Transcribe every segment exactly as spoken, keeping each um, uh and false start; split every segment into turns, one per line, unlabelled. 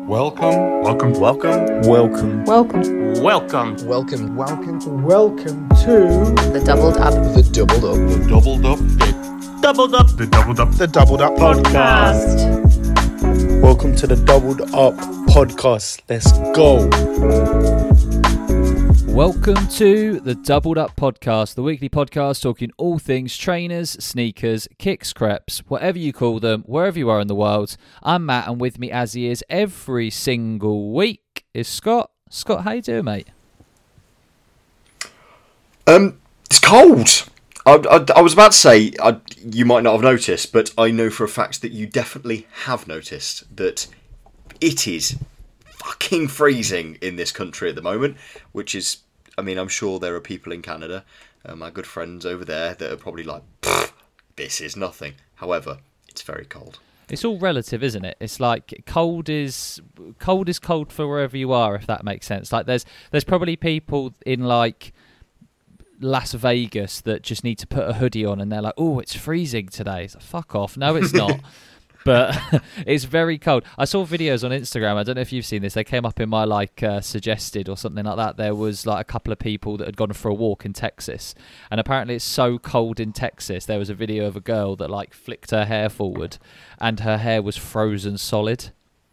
Welcome, welcome,
Welcome,
Welcome.
Welcome.
welcome,
Welcome.
Welcome, welcome to
The Doubled Up
The Doubled Up.
the doubled up, the,
doubled up,
the doubled up,
the Doubled Up
Podcast.
Welcome to the Doubled Up Podcast. Let's go.
Welcome to the Doubled Up Podcast, the weekly podcast talking all things trainers, sneakers, kicks, creps, whatever you call them, wherever you are in the world. I'm Matt, and with me, as he is every single week, is Scott. Scott, how you doing, mate?
Um, it's cold. I, I, I was about to say, I, you might not have noticed, but I know for a fact that you definitely have noticed that it is fucking freezing in this country at the moment, which is, I mean, I'm sure there are people in Canada, uh, my good friends over there, that are probably like, this is nothing. However, it's very cold.
It's all relative, isn't it? It's like cold is cold is cold for wherever you are, if that makes sense. Like there's there's probably people in like Las Vegas that just need to put a hoodie on and they're like, oh, it's freezing today. It's like, fuck off. No, it's not. But it's very cold. I saw videos on Instagram. I don't know if you've seen this. They came up in my like uh, suggested or something like that. There was like a couple of people that had gone for a walk in Texas, and apparently it's so cold in Texas. There was a video of a girl that like flicked her hair forward, and her hair was frozen solid.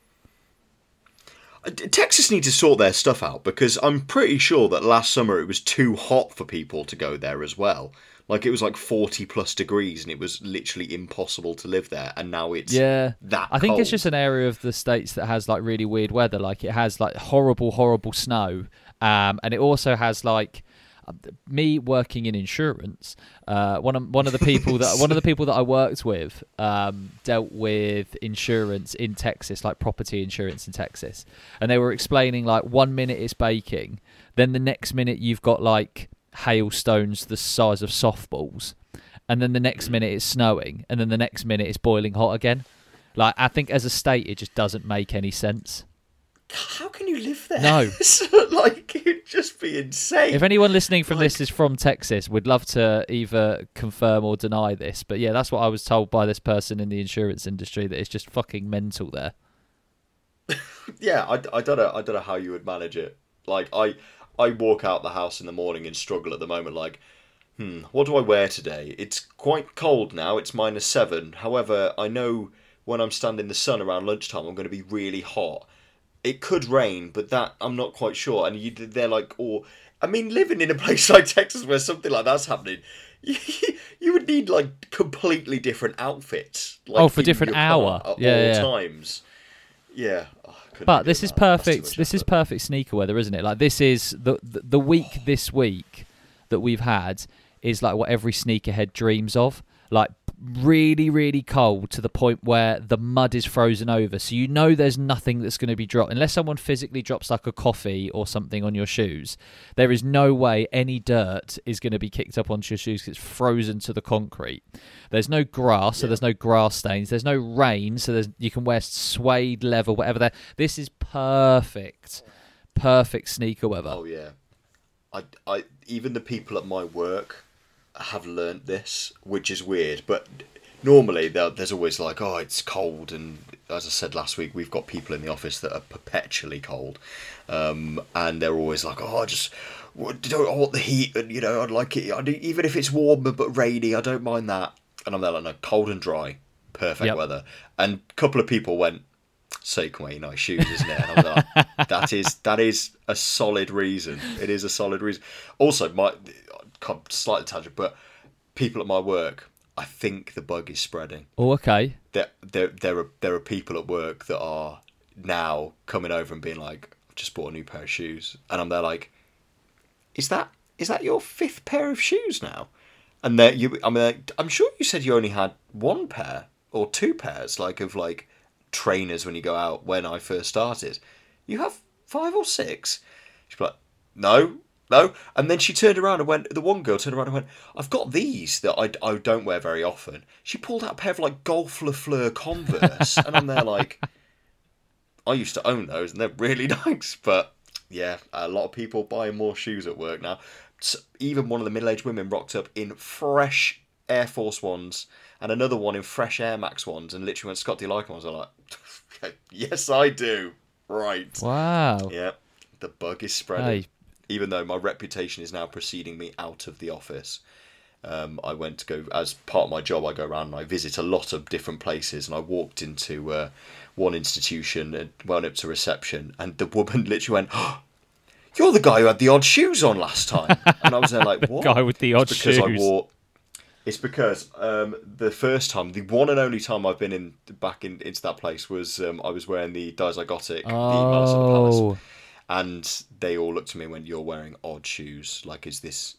Texas need to sort their stuff out, because I'm pretty sure that last summer it was too hot for people to go there as well. Like, it was like forty plus degrees and it was literally impossible to live there, and now it's
yeah.
that
I think
cold.
it's just an area of the States that has like really weird weather. Like it has like horrible, horrible snow, um, and it also has like me working in insurance. Uh, one of one of the people that one of the people that I worked with um, dealt with insurance in Texas, like property insurance in Texas, and they were explaining like one minute it's baking, then the next minute you've got like hailstones the size of softballs, and then the next minute it's snowing, and then the next minute it's boiling hot again. Like, I think as a state it just doesn't make any sense.
How can you live there?
No.
Like, it'd just be insane.
If anyone listening from
Like-
this is from Texas, we'd love to either confirm or deny this. But yeah, that's what I was told by this person in the insurance industry, that it's just fucking mental there.
Yeah, I, I don't know. I don't know how you would manage it. Like, I I walk out the house in the morning and struggle at the moment. Like, hmm, what do I wear today? It's quite cold now. It's minus seven. However, I know when I'm standing in the sun around lunchtime, I'm going to be really hot. It could rain, but that I'm not quite sure. And you, they're like, or I mean, living in a place like Texas where something like that's happening, you, you would need like completely different outfits. Like,
Oh, for
in
different
your
hour.
car at
Yeah,
all
yeah.
times. Yeah. Oh, I couldn't
But
be
this
doing
is
that. That's too
perfect.
much
This is
effort.
perfect sneaker weather, isn't it? Like, this is the, the the week this week that we've had is like what every sneakerhead dreams of. Like, really, really cold to the point where the mud is frozen over. So you know there's nothing that's going to be dropped. Unless someone physically drops like a coffee or something on your shoes, there is no way any dirt is going to be kicked up onto your shoes because it's frozen to the concrete. There's no grass, so
Yeah.
there's no grass stains. There's no rain, so there's, you can wear suede leather, whatever. There. This is perfect, perfect sneaker weather.
Oh yeah, I, I even the people at my work have learnt this, which is weird. But normally there- there's always like, oh, it's cold, and as I said last week, we've got people in the office that are perpetually cold, um, and they're always like, oh, I just I don't I want the heat, and you know, I'd like it, I do, even if it's warm but rainy, I don't mind that. And I'm there like, no, cold and dry, perfect
Yep.
weather. And a couple of people went, so you can wear your nice shoes, isn't it? And I'm like, that is that is a solid reason. It is a solid reason. Also, my slightly tangent, but people at my work, I think the bug is spreading.
Oh, okay.
There, there, there are there are people at work that are now coming over and being like, I've just bought a new pair of shoes, and I'm there like, is that is that your fifth pair of shoes now? And there you, I mean, like, I'm sure you said you only had one pair or two pairs, like of like trainers when you go out. When I first started, you have five or six. She's like, no, no. And then she turned around and went. The one girl turned around and went, I've got these that I, I don't wear very often. She pulled out a pair of like Golf Le Fleur Converse, and I'm there like, I used to own those, and they're really nice. But yeah, a lot of people buying more shoes at work now. So even one of the middle-aged women rocked up in fresh Air Force Ones and another one in fresh Air Max ones, and literally went, Scott, do you like them? I was like, yes, I do. right.
Wow.
Yeah, the bug is spreading.
Hey.
Even though my reputation is now preceding me out of the office. Um, I went to go, as part of my job, I go around and I visit a lot of different places. And I walked into uh, one institution and went up to reception, and the woman literally went, oh, "You're the guy who had the odd shoes on last time." And I was there like, "What?"
Guy with the odd
it's because
shoes.
I wore. It's because um, the first time, the one and only time I've been in back in, into that place was um, I was wearing the Dizygotic, the Malice at the Palace,
Oh.
and they all looked at me and went, "You're wearing odd shoes. Like, is this?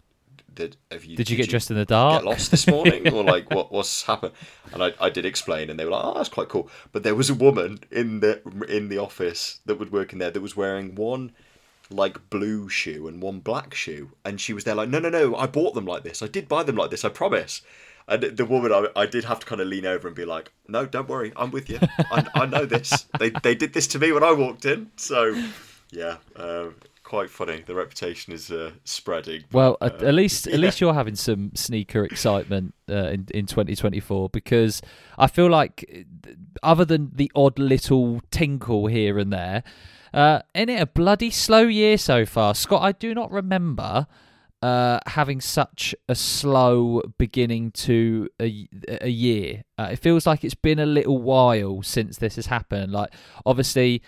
Did have you?
Did you get dressed in the dark?
Get lost this morning, or like what? What's happened?" And I, I did explain, and they were like, "Oh, that's quite cool." But there was a woman in the in the office that would work in there that was wearing one like blue shoe and one black shoe, and she was there like, "No, no, no, I bought them like this. I did buy them like this. I promise." And the woman, I, I did have to kind of lean over and be like, "No, don't worry, I'm with you. I, I know this. They they did this to me when I walked in." So, yeah. Um, Quite funny. The reputation is uh, spreading. But,
Well,
uh,
at, at least at
yeah.
least you're having some sneaker excitement uh, in in twenty twenty-four, because I feel like, other than the odd little tinkle here and there, uh, in it a bloody slow year so far. Scott, I do not remember uh, having such a slow beginning to a, a year. Uh, it feels like it's been a little while since this has happened. Like, obviously,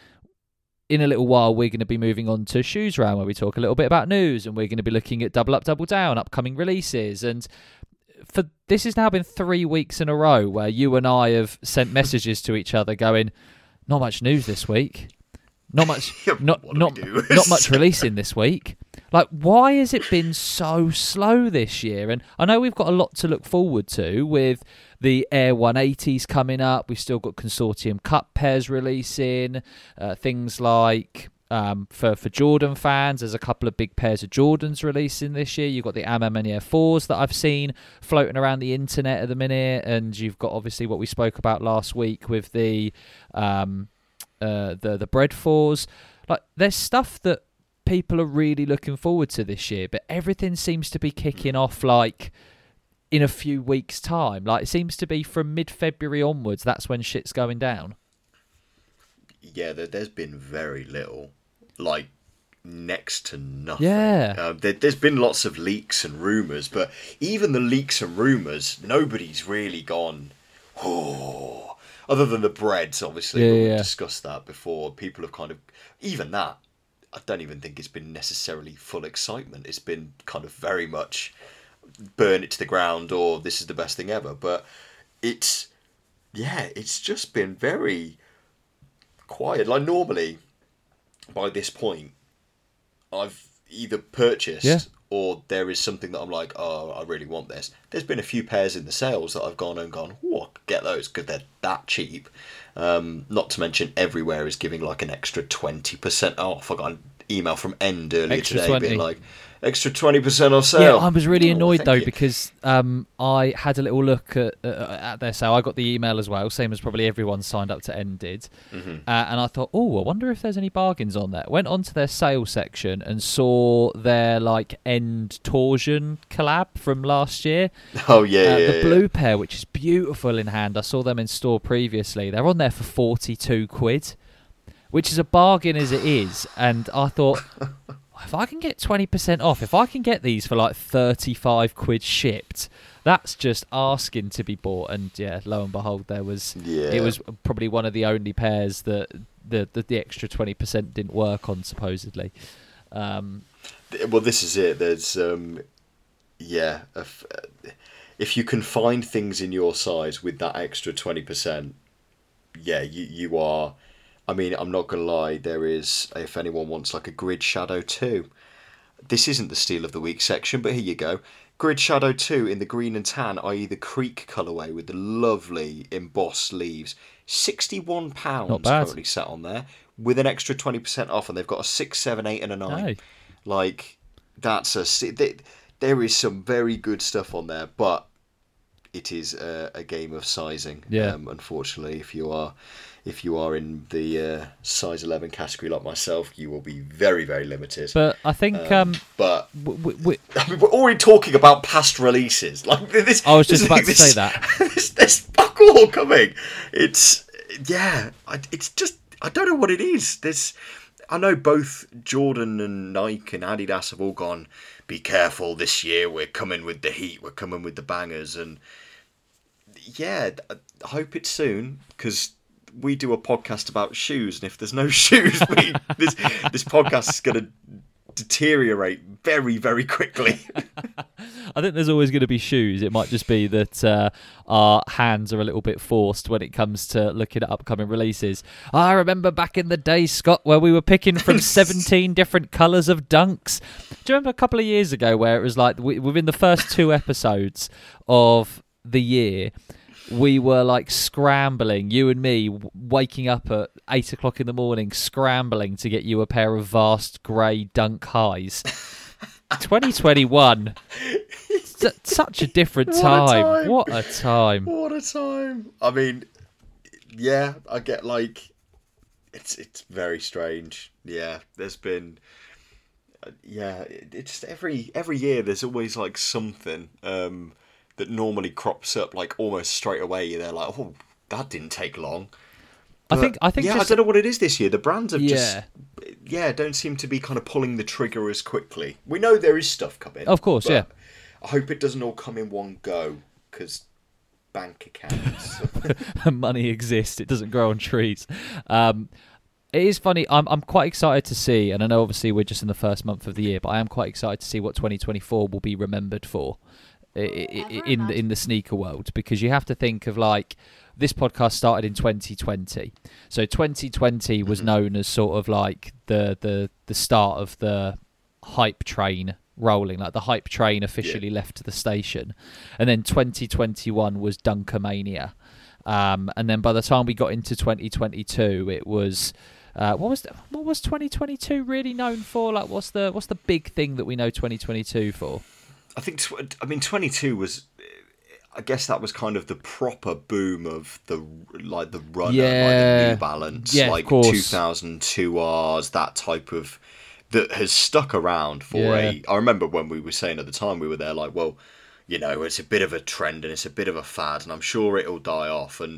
in a little while, we're going to be moving on to Shoes Round, where we talk a little bit about news, and we're going to be looking at Double Up, Double Down, upcoming releases. And for this has now been three weeks in a row where you and I have sent messages to each other going, "Not much news this week. Not much. not
What do
not
we do?"
not much releasing this week." Like, why has it been so slow this year? And I know we've got a lot to look forward to with the Air one eighties coming up. We've still got Consortium Cup pairs releasing. Uh, things like, um, for, for Jordan fans, there's a couple of big pairs of Jordans releasing this year. You've got the Amman Air fours that I've seen floating around the internet at the minute. And you've got, obviously, what we spoke about last week with the um, uh, the, the Bread fours. Like, there's stuff that people are really looking forward to this year, but everything seems to be kicking off like in a few weeks' time. Like, it seems to be from mid-February onwards, that's when shit's going down.
Yeah, there, there's been very little, like next to nothing.
Yeah.
Uh, there, there's been lots of leaks and rumours, but even the leaks and rumours, nobody's really gone, oh, other than the Breads, obviously.
Yeah,
we've
yeah.
discussed that before. People have kind of, even that, I don't even think it's been necessarily full excitement. It's been kind of very much burn it to the ground, or this is the best thing ever. But it's, yeah, it's just been very quiet. Like, normally, by this point, I've either purchased
Yeah.
or there is something that I'm like, oh, I really want this. There's been a few pairs in the sales that I've gone and gone, oh, I could get those because they're that cheap. Um, not to mention, everywhere is giving like an extra twenty percent off. I got an email from End earlier
Extra
today
twenty.
being like, extra twenty percent off sale.
Yeah, I was really
Oh,
annoyed
thank
though
you.
because um, I had a little look at, uh, at their sale. I got the email as well, same as probably everyone signed up to End did.
Mm-hmm.
Uh, and I thought, oh, I wonder if there's any bargains on there. Went onto their sale section and saw their like End Torsion collab from last year.
Oh, yeah,
Uh,
yeah,
the
yeah.
blue pair, which is beautiful in hand. I saw them in store previously. They're on there for forty-two quid, which is a bargain as it is. And I thought, if I can get twenty percent off, if I can get these for like thirty-five quid shipped, that's just asking to be bought. And yeah, lo and behold, there was.
Yeah.
It was probably one of the only pairs that the the, the extra twenty percent didn't work on, supposedly. Um,
Well, this is it. There's, um, yeah, if, if you can find things in your size with that extra twenty percent, yeah, you, you are. I mean, I'm not going to lie, there is, if anyone wants like a Grid Shadow two, this isn't the Steal of the Week section, but here you go. Grid Shadow two in the green and tan, that is the Creek colourway with the lovely embossed leaves. sixty-one pounds
Not bad.
currently sat on there with an extra twenty percent off, and they've got a six, seven, eight and a nine.
Hey.
Like, that's a... They, there is some very good stuff on there, but it is a, a game of sizing.
Yeah.
Um, unfortunately, if you are... If you are in the uh, size eleven category like myself, you will be very, very limited.
but I think um,
But
w- w- w-
I mean, we're already talking about past releases. Like this,
I was just
this-
about to
this-
say that.
There's, there's fuck all coming. It's yeah. I- It's just I don't know what it is. There's, I know both Jordan and Nike and Adidas have all gone, be careful this year, we're coming with the heat, we're coming with the bangers. And yeah, I hope it's soon, because we do a podcast about shoes, and if there's no shoes, we, this, this podcast is going to deteriorate very, very quickly.
I think there's always going to be shoes. It might just be that uh, our hands are a little bit forced when it comes to looking at upcoming releases. I remember back in the day, Scott, where we were picking from seventeen different colours of Dunks. Do you remember a couple of years ago where it was like we, within the first two episodes of the year, we were like scrambling, you and me, w- waking up at eight o'clock in the morning, scrambling to get you a pair of vast grey Dunk highs. twenty twenty-one, S- such a different
What a
time.
time.
What a time.
What a time. I mean, yeah, I get like, it's it's very strange. Yeah, there's been, uh, yeah, it, it's every every year there's always like something um, that normally crops up like almost straight away. They're like, oh, that didn't take long.
I think, I think
yeah,
just,
I don't know what it is this year. The brands have
Yeah.
just, yeah, don't seem to be kind of pulling the trigger as quickly. We know there is stuff coming.
Of course,
but
yeah.
I hope it doesn't all come in one go, because bank accounts.
money exists. It doesn't grow on trees. Um, it is funny. I'm I'm quite excited to see, and I know obviously we're just in the first month of the year, but I am quite excited to see what twenty twenty-four will be remembered for i- i- i- in the, in the sneaker world, because you have to think of like this podcast started in twenty twenty, so twenty twenty was known as sort of like the the the start of the hype train rolling, like the hype train officially
Yeah.
left the station, and then twenty twenty-one was Dunkermania, um, and then by the time we got into twenty twenty-two, it was uh, what was the, what was twenty twenty-two really known for? Like, what's the what's the big thing that we know twenty twenty-two for?
I think, tw- I mean, twenty-two was, I guess that was kind of the proper boom of the, like the runner, like
Yeah.
the New Balance,
Yeah, of
like
course.
two thousand two Rs, that type of, that has stuck around for
Yeah.
a, I remember when we were saying at the time, we were there like, well, you know, it's a bit of a trend and it's a bit of a fad and I'm sure it'll die off. And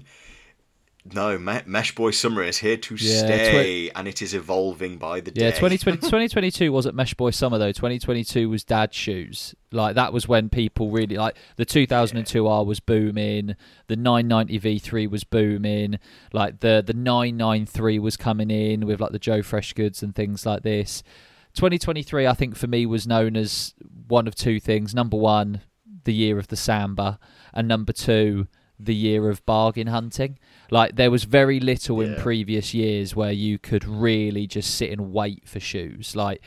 no, Me- Mesh Boy Summer is here to
Yeah,
stay, and it is evolving by the
Yeah,
day.
twenty twenty, twenty twenty-two wasn't Mesh Boy Summer though. twenty twenty-two was dad shoes. Like that was when people really like the two thousand two R was booming, the nine ninety V three was booming, like the the nine ninety-three was coming in with like the Joe Fresh goods and things like this. twenty twenty-three, I think for me was known as one of two things. Number one, the year of the Samba, and number two, the year of bargain hunting. Like there was very little in
Yeah.
previous years where you could really just sit and wait for shoes. Like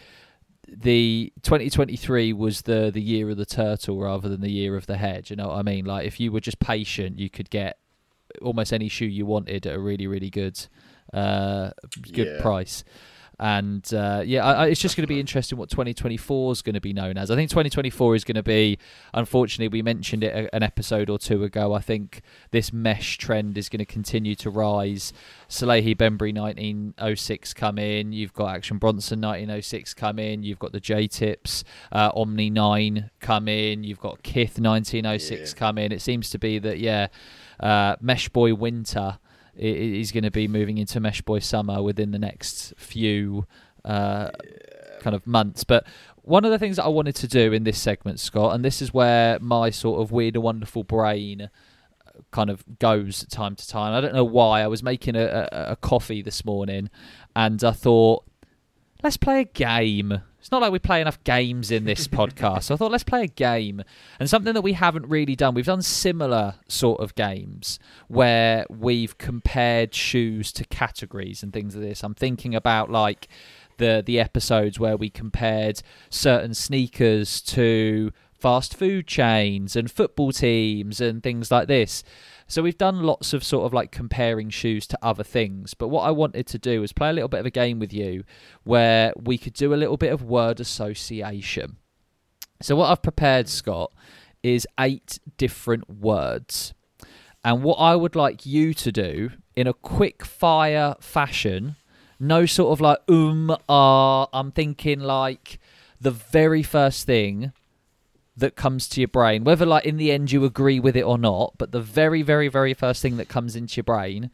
the twenty twenty-three was the the year of the turtle rather than the year of the hedge. You know what I mean? Like if you were just patient, you could get almost any shoe you wanted at a really really good uh good
Yeah.
price. And uh, yeah, I, I, it's just going to be interesting what twenty twenty-four is going to be known as. I think twenty twenty-four is going to be, unfortunately, we mentioned it a, an episode or two ago. I think this mesh trend is going to continue to rise. Salehi Bembry nineteen oh six come in. You've got Action Bronson nineteen oh six come in. You've got the J-Tips uh, Omni nine come in. You've got Kith nineteen oh six
Yeah.
come in. It seems to be that, yeah, uh, Mesh Boy Winter is going to be moving into Mesh Boy Summer within the next few uh, kind of months. But one of the things that I wanted to do in this segment, Scott, and this is where my sort of weird and wonderful brain kind of goes time to time. I don't know why. I was making a, a, a coffee this morning and I thought, let's play a game. It's not like we play enough games in this podcast. So I thought, let's play a game. And something that we haven't really done. We've done similar sort of games where we've compared shoes to categories and things like this. I'm thinking about like the the episodes where we compared certain sneakers to fast food chains and football teams and things like this. So we've done lots of sort of like comparing shoes to other things. But what I wanted to do was play a little bit of a game with you where we could do a little bit of word association. So what I've prepared, Scott, is eight different words. And what I would like you to do in a quick fire fashion, no sort of like, um, ah, I'm thinking like the very first thing that comes to your brain, whether like in the end you agree with it or not, but the very, very, very first thing that comes into your brain,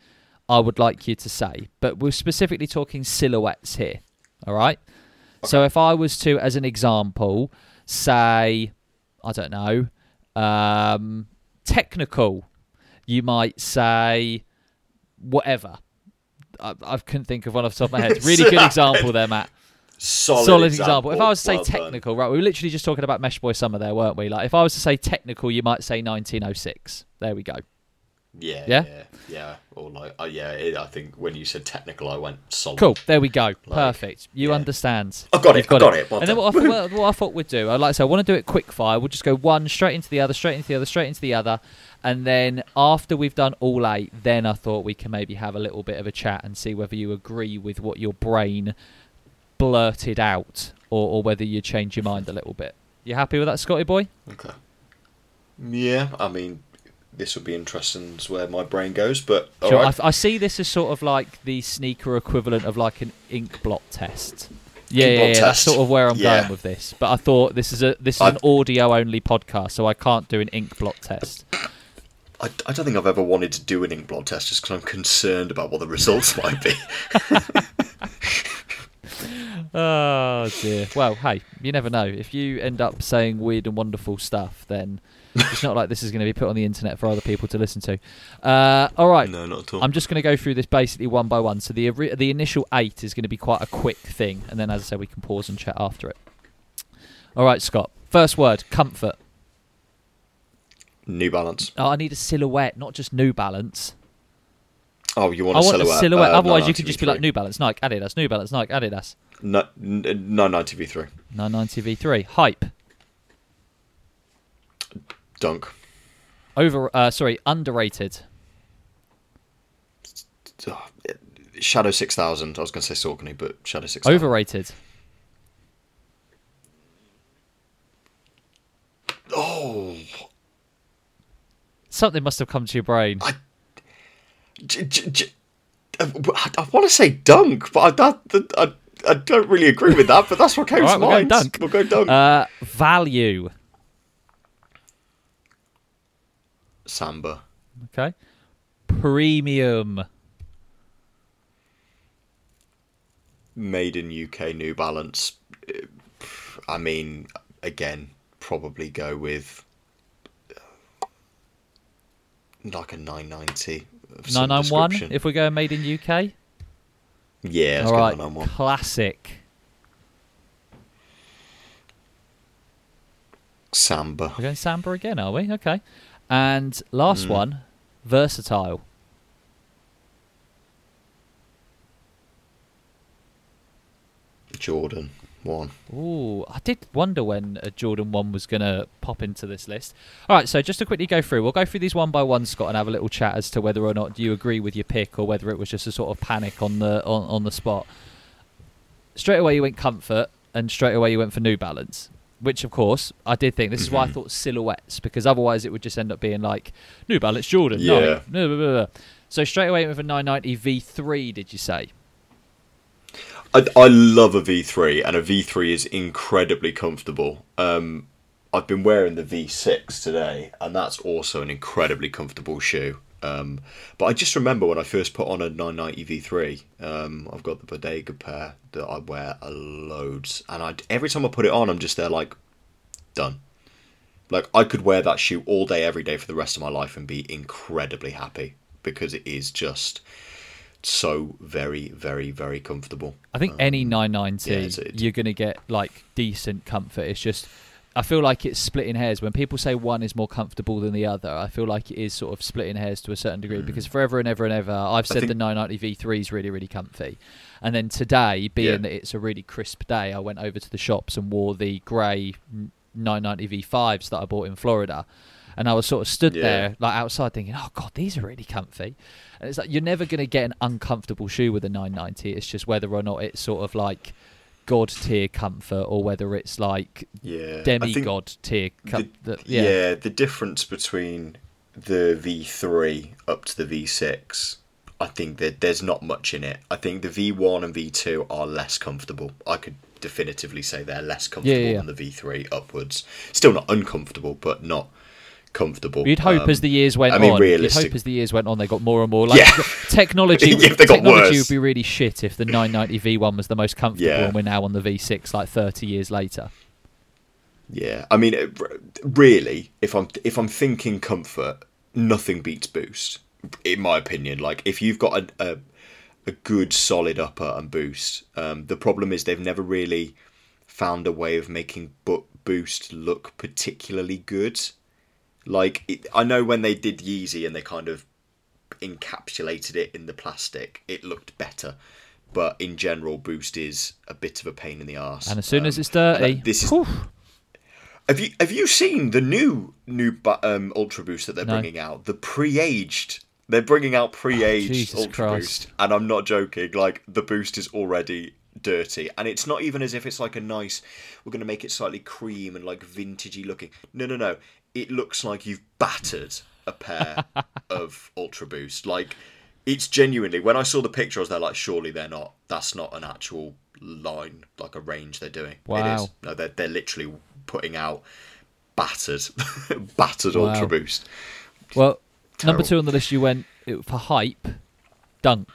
I would like you to say, but we're specifically talking silhouettes here. All right. Okay. So if I was to, as an example, say, I don't know, um, technical, you might say whatever. I, I couldn't think of one off the top of my head. Really good example there, Matt.
Solid,
Solid
example.
example. If I was to say
well
technical,
done.
right, we were literally just talking about Mesh Boy Summer there, weren't we? Like, if I was to say technical, you might say nineteen oh six. There we go.
Yeah,
yeah,
yeah, yeah. Or like, uh, yeah. It, I think when you said technical, I went solid.
Cool. There we go.
Like,
Perfect. You
yeah.
understand.
I've got
You've
it. I've got it. it. Well
and then
done.
what I, thought, what I thought we'd do, I'd like to say, I want to do it quick fire. We'll just go one straight into the other, straight into the other, straight into the other, and then after we've done all eight, then I thought we can maybe have a little bit of a chat and see whether you agree with what your brain blurted out, or, or whether you change your mind a little bit. You happy with that, Scotty boy?
Okay. Yeah, I mean, this would be interesting as where my brain goes, but all
sure,
right.
I, I see this as sort of like the sneaker equivalent of like an ink blot test. Yeah, yeah, yeah, that's sort of where I'm
yeah.
going with this. But I thought this is a this is I, an audio only podcast, so I can't do an ink blot test.
I, I don't think I've ever wanted to do an ink blot test just because I'm concerned about what the results might be.
Oh dear. Well, hey, you never know. If you end up saying weird and wonderful stuff, then it's not like this is going to be put on the internet for other people to listen to. Uh, all right.
No, not at all.
I'm just going to go through this basically one by one. So the the initial eight is going to be quite a quick thing, and then, as I said, we can pause and chat after it. All right, Scott. First word: comfort.
New Balance.
Oh, I need a silhouette, not just New Balance.
Oh, you want a
I want
silhouette?
a silhouette.
Uh,
Otherwise, you could just be like New Balance, Nike, Adidas, New Balance, Nike, Adidas.
No, nine ninety V three.
nine ninety V three. Hype.
Dunk.
Over. Uh, sorry, underrated.
Oh, Shadow six thousand. I was going to say Saucony, but Shadow six thousand.
Overrated.
Oh.
Something must have come to your brain.
I, j- j- j- I, I want to say Dunk, but I, that, I, I don't really agree with that, but that's what came
All
to
right, we'll
mind.
go Dunk.
We'll go Dunk.
Uh, value.
Samba.
Okay. Premium.
Made in U K New Balance. I mean, again, probably go with like a nine ninety.
nine ninety-one if we're going made in U K?
Yeah, let's
All
go
right.
nine ninety-one.
Classic.
Samba.
We're going Samba again, are we? Okay. And last
Mm.
one, versatile.
Jordan one.
Ooh, I did wonder when a Jordan one was going to pop into this list. All right, so just to quickly go through, we'll go through these one by one, Scott, and have a little chat as to whether or not you agree with your pick or whether it was just a sort of panic on the on, on the spot. Straight away you went comfort, and straight away you went for New Balance, which, of course, I did think. This is why I thought silhouettes, because otherwise it would just end up being like, New Balance, Jordan,
Yeah.
no. Blah, blah, blah. So straight away you went for nine ninety V three, did you say?
I, I love a V three, and a V three is incredibly comfortable. Um, I've been wearing the V six today, and that's also an incredibly comfortable shoe. Um, but I just remember when I first put on a nine ninety V three, um, I've got the Bodega pair that I wear a loads, and I every time I put it on, I'm just there like, done. Like, I could wear that shoe all day, every day for the rest of my life and be incredibly happy, because it is just so very, very, very comfortable.
I think
um,
any nine ninety,
yeah, it's, it's,
you're going to get like decent comfort. It's just, I feel like it's splitting hairs. When people say one is more comfortable than the other, I feel like it is sort of splitting hairs to a certain degree, mm. because forever and ever and ever, I've said
think,
the nine ninety V three is really, really comfy. And then today, being
yeah.
that it's a really crisp day, I went over to the shops and wore the grey nine ninety V fives that I bought in Florida. And I was sort of stood
yeah.
there, like outside, thinking, "Oh God, these are really comfy." And it's like you're never going to get an uncomfortable shoe with a nine ninety. It's just whether or not it's sort of like god tier comfort, or whether it's like
yeah.
demigod tier comfort.
Yeah.
yeah,
yeah, the difference between the V three up to the V six, I think that there's not much in it. I think the V one and V two are less comfortable. I could definitively say they're less comfortable
yeah, yeah.
than the V three upwards. Still not uncomfortable, but not comfortable.
You'd hope
Um,
as the years went
I mean,
on. You'd
realistic-
hope as the years went on, they got more and more. Like
Yeah.
technology,
If they got
technology
worse.
would be really shit if the nine ninety V one was the most comfortable,
Yeah.
and we're now on the V six like thirty years later.
Yeah, I mean, it- really, if I'm if I'm thinking comfort, nothing beats Boost, in my opinion. Like, if you've got a a, a good solid upper and Boost, um, the problem is they've never really found a way of making Bo- Boost look particularly good. Like, it, I know when they did Yeezy and they kind of encapsulated it in the plastic, it looked better. But in general, Boost is a bit of a pain in the arse.
And as soon
Um,
as it's dirty,
and this is.
whew,
Have you have you seen the new new bu- um, Ultra Boost that they're
No.
bringing out? The pre-aged. They're bringing out pre-aged
Oh, Jesus
Ultra
Christ.
Boost, and I'm not joking. Like, the Boost is already dirty, and it's not even as if it's like a nice. We're going to make it slightly cream and like vintagey looking. No, no, no. It looks like you've battered a pair of Ultra Boost. Like, it's genuinely. When I saw the picture, I was there like, surely they're not. That's not an actual line, like a range they're doing. It
Wow.
is. No, they're they're literally putting out battered, battered
Wow.
Ultra Boost.
well,
Terrible.
number two on the list you went it, for hype, Dunk.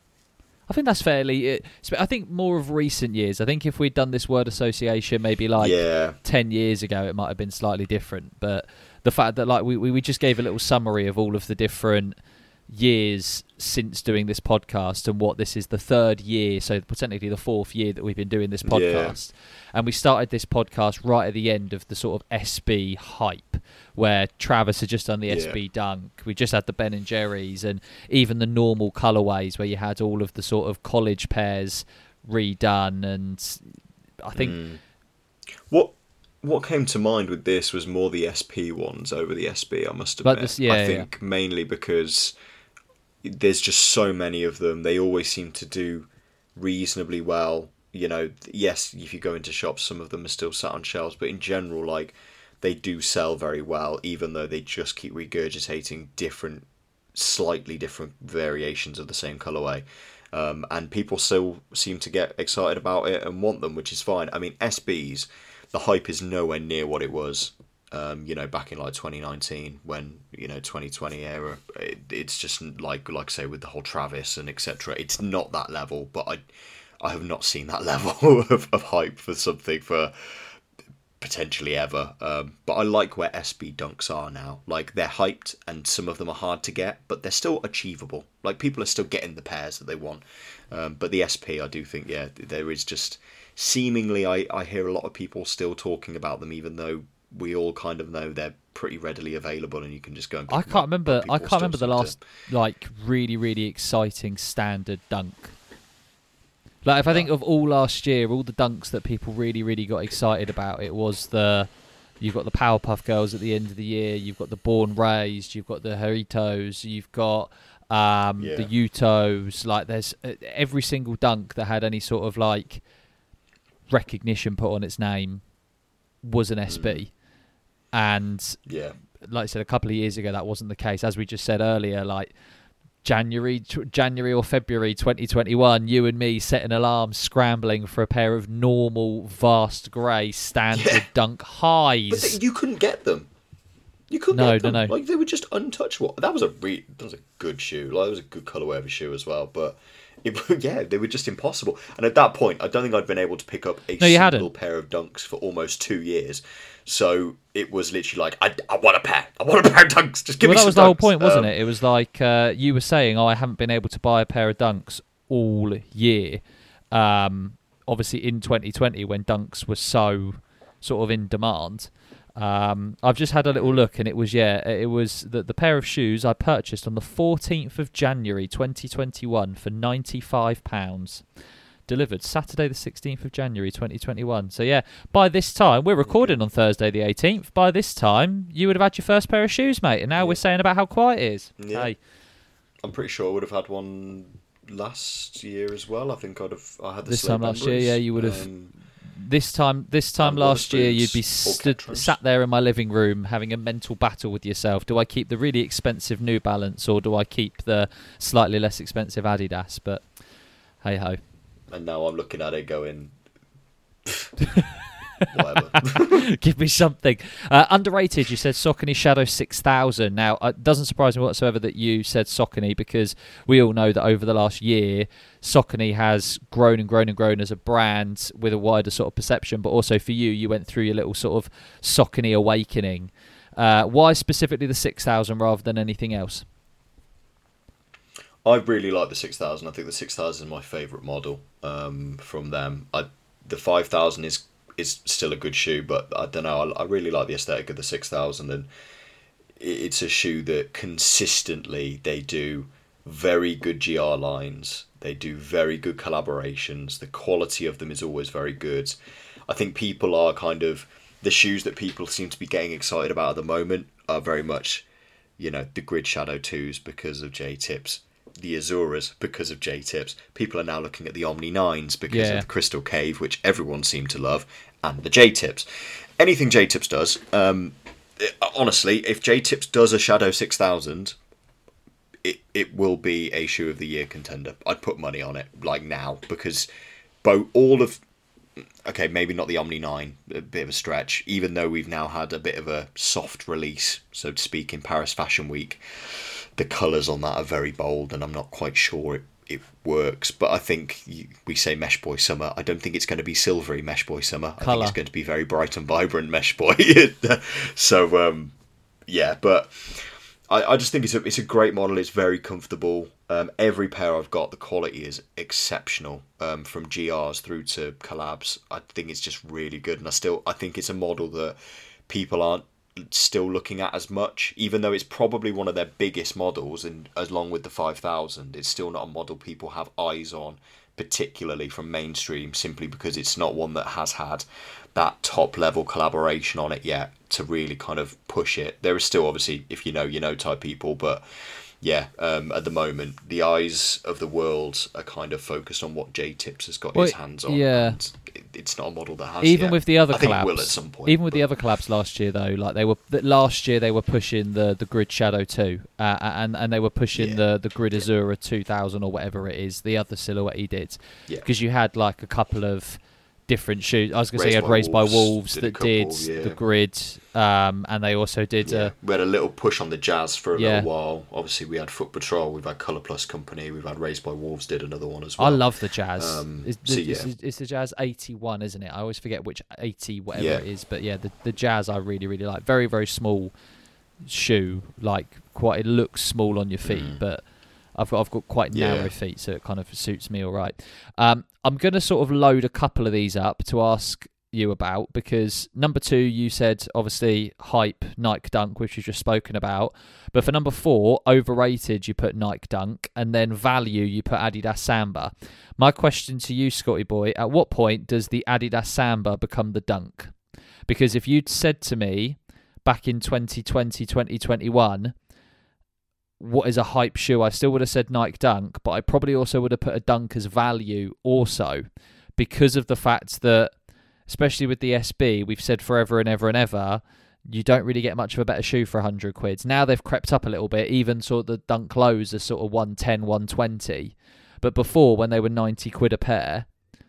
I think that's fairly. It, I think more of recent years. I think if we'd done this word association maybe like
Yeah,
ten years ago, it might have been slightly different. But the fact that like we, we we just gave a little summary of all of the different years since doing this podcast and what this is the third year, so technically the fourth year that we've been doing this podcast. And we started this podcast right at the end of the sort of S B hype, where Travis had just done the
Yeah.
S B Dunk. We just had the Ben and Jerry's, and even the normal colourways where you had all of the sort of college pairs redone. And I think
Mm. What what came to mind with this was more the S P ones over the S B, I must
But
admit.
this- yeah,
I
yeah,
think mainly because there's just so many of them. They always seem to do reasonably well. You know, yes, if you go into shops, some of them are still sat on shelves, but in general, like, they do sell very well, even though they just keep regurgitating different, slightly different variations of the same colorway. Um, and people still seem to get excited about it and want them, which is fine. I mean, S Bs, the hype is nowhere near what it was, um, you know, back in like twenty nineteen, when, you know, twenty twenty era. It, it's just like, like I say, with the whole Travis and et cetera. It's not that level, but I, I have not seen that level of, of hype for something for potentially ever. Um, but I like where S B Dunks are now. Like, they're hyped, and some of them are hard to get, but they're still achievable. Like, people are still getting the pairs that they want. Um, but the S P, I do think, yeah, there is just seemingly, I, I hear a lot of people still talking about them, even though we all kind of know they're pretty readily available and you can just go and pick
I
them
can't
up,
remember.
but
I
people
can't remember the
still seem
last like really really exciting standard dunk. Like if I think of all last year, all the dunks that people really really got excited about, it was the you've got the Powerpuff Girls at the end of the year, you've got the Born Raised, you've got the Haritos, you've got um,
Yeah.
the Utos. Like there's uh, every single dunk that had any sort of like recognition put on its name was an S B.
Mm.
And
yeah.
like I said, a couple of years ago, that wasn't the case. As we just said earlier, like January, t- January or February twenty twenty-one, you and me set an alarm, scrambling for a pair of normal, vast grey standard
Yeah.
dunk
But
highs.
they, you couldn't get them. You couldn't
No,
get them.
no, no.
Like, they were just untouchable. That was a re- that was a good shoe. Like, it was a good colourway of a shoe as well. But it, yeah, they were just impossible. And at that point, I don't think I'd been able to pick up a
No, you
single
hadn't.
pair of Dunks for almost two years. So it was literally like, I, I want a pair. I want a pair of Dunks. Just give
Well,
me
that
some
was the whole
Dunks.
point, wasn't
Um,
it? It was like uh, you were saying, oh, I haven't been able to buy a pair of dunks all year. Um, obviously, in twenty twenty, when dunks were so sort of in demand. Um, I've just had a little look, and it was, yeah, it was the, the pair of shoes I purchased on the fourteenth of January, twenty twenty-one for ninety-five pounds. Delivered Saturday the sixteenth of January twenty twenty-one. So yeah, by this time, we're recording on Thursday the eighteenth. By this time, you would have had your first pair of shoes, mate. And now
Yeah.
we're saying about how quiet it is.
Yeah.
Hey,
I'm pretty sure I would have had one last year as well. I think I'd have. I had the
This
Slade
time last year,
Members,
yeah, you would have-
um,
this time, this time
And
last year, you'd be
Witherspoons or
stood,
Ketros.
sat there in my living room having a mental battle with yourself. Do I keep the really expensive New Balance or do I keep the slightly less expensive Adidas? But hey ho.
and now I'm looking at it going, whatever.
Give me something. Uh, underrated, you said Saucony Shadow six thousand. Now, it doesn't surprise me whatsoever that you said Saucony, because we all know that over the last year, Saucony has grown and grown and grown as a brand with a wider sort of perception. But also for you, you went through your little sort of Saucony awakening. Uh, why specifically the six thousand rather than anything else?
I really like the six thousand. I think the six thousand is my favourite model um, from them. I, the five thousand is is still a good shoe, but I don't know. I, I really like the aesthetic of the six thousand, and it's a shoe that consistently they do very good G R lines. They do very good collaborations. The quality of them is always very good. I think people are kind of... The shoes that people seem to be getting excited about at the moment are very much, you know, the Grid Shadow twos because of J-Tips. The Azuras because of J-Tips. People are now looking at the Omni nines because
yeah.
of the Crystal Cave, which everyone seemed to love, and the J-Tips. Anything J-Tips does, um, it, honestly, if J-Tips does a Shadow six thousand, it, it will be a shoe of the year contender. I'd put money on it, like now, because both all of... Okay, maybe not the Omni nine, a bit of a stretch, even though we've now had a bit of a soft release, so to speak, in Paris Fashion Week. The colours on that are very bold, and I'm not quite sure it, it works. But I think you, we say Mesh Boy Summer. I don't think it's going to be silvery Mesh Boy Summer. I
Colour.
think it's going to be very bright and vibrant Mesh Boy. so, um, yeah, but I, I just think it's a, it's a great model. It's very comfortable. Um, every pair I've got, the quality is exceptional. Um, from G Rs through to collabs, I think it's just really good. And I still, I think it's a model that people aren't still looking at as much, even though it's probably one of their biggest models, and along with the five thousand, it's still not a model people have eyes on, particularly from mainstream, simply because it's not one that has had that top level collaboration on it yet to really kind of push it. There is still, obviously, if you know, you know type people, but yeah, um, at the moment, the eyes of the world are kind of focused on what J-Tips has got
Well,
his hands on.
yeah.
And it, it's not a model that has
Even
yet.
with the other
I think
collabs,
it will at some point.
even with
but-
the other collabs last year, though, like they were that last year they were pushing the, the Grid Shadow two, uh, and and they were pushing
Yeah.
the the Grid Azura two thousand or whatever it is, the other silhouette he did,
Yeah.
because you had like a couple of different shoes. I was going to say you had
Raised
Raised
by
by
Wolves
Wolves
did a
that
couple,
did
yeah.
the Grid, um, and they also did.
Yeah,
Uh,
we had a little push on the Jazz for a
Yeah.
little while. Obviously, we had Foot Patrol, we've had Colour Plus Company, we've had Raised by Wolves did another one as well.
I love the Jazz.
Um,
it's,
so,
it's,
yeah.
it's, it's the Jazz eighty-one, isn't it? I always forget which eighty whatever
Yeah.
it is, but yeah, the the Jazz I really really like. Very very small shoe, like quite it looks small on your feet,
Mm.
but I've got I've got quite narrow
Yeah.
feet, so it kind of suits me all right. Um, I'm gonna sort of load a couple of these up to ask you about, because number two you said obviously hype Nike Dunk, which we've just spoken about, but for number four, overrated, you put Nike Dunk, and then value you put Adidas Samba. My question to you, Scotty boy, at what point does the Adidas Samba become the Dunk? Because if you'd said to me back in twenty twenty, twenty twenty-one, what is a hype shoe, I still would have said Nike Dunk, but I probably also would have put a Dunk as value also, because of the fact that, especially with the S B, we've said forever and ever and ever, you don't really get much of a better shoe for one hundred quid. Now they've crept up a little bit, even sort of the Dunk lows are sort of one ten, one twenty. But before, when they were ninety quid a pair,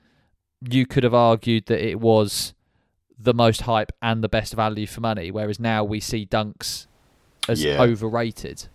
you could have argued that it was the most hype and the best value for money, whereas now we see Dunks as
Yeah.
overrated.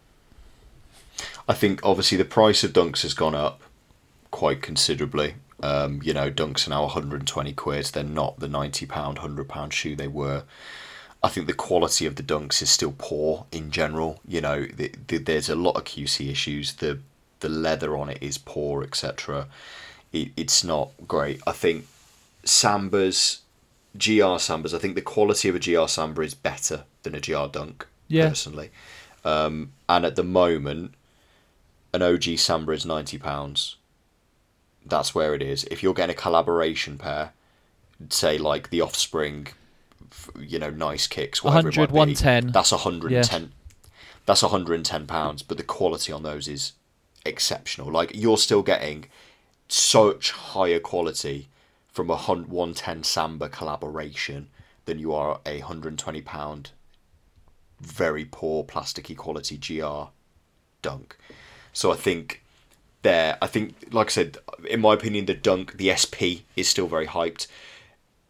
I think obviously the price of Dunks has gone up quite considerably. Um, you know, Dunks are now one hundred twenty quid. They're not the ninety pound, one hundred pound shoe they were. I think the quality of the Dunks is still poor in general. You know, the, the, there's a lot of Q C issues. The the leather on it is poor, et cetera. It, it's not great. I think Sambas, G R Sambas, I think the quality of a G R Samba is better than a G R Dunk,
Yeah.
personally. Um, and at the moment, an O G Samba is ninety pounds. That's where it is. If you're getting a collaboration pair, say like the Offspring, you know, nice kicks, whatever it might
one hundred,
be,
one ten.
that's one hundred ten.
Yeah.
That's one hundred ten pounds, but the quality on those is exceptional. Like, you're still getting such higher quality from a one ten Samba collaboration than you are a one hundred twenty pound very poor plasticky quality G R Dunk. So I think there, I think, like I said, in my opinion, the Dunk, the S P is still very hyped.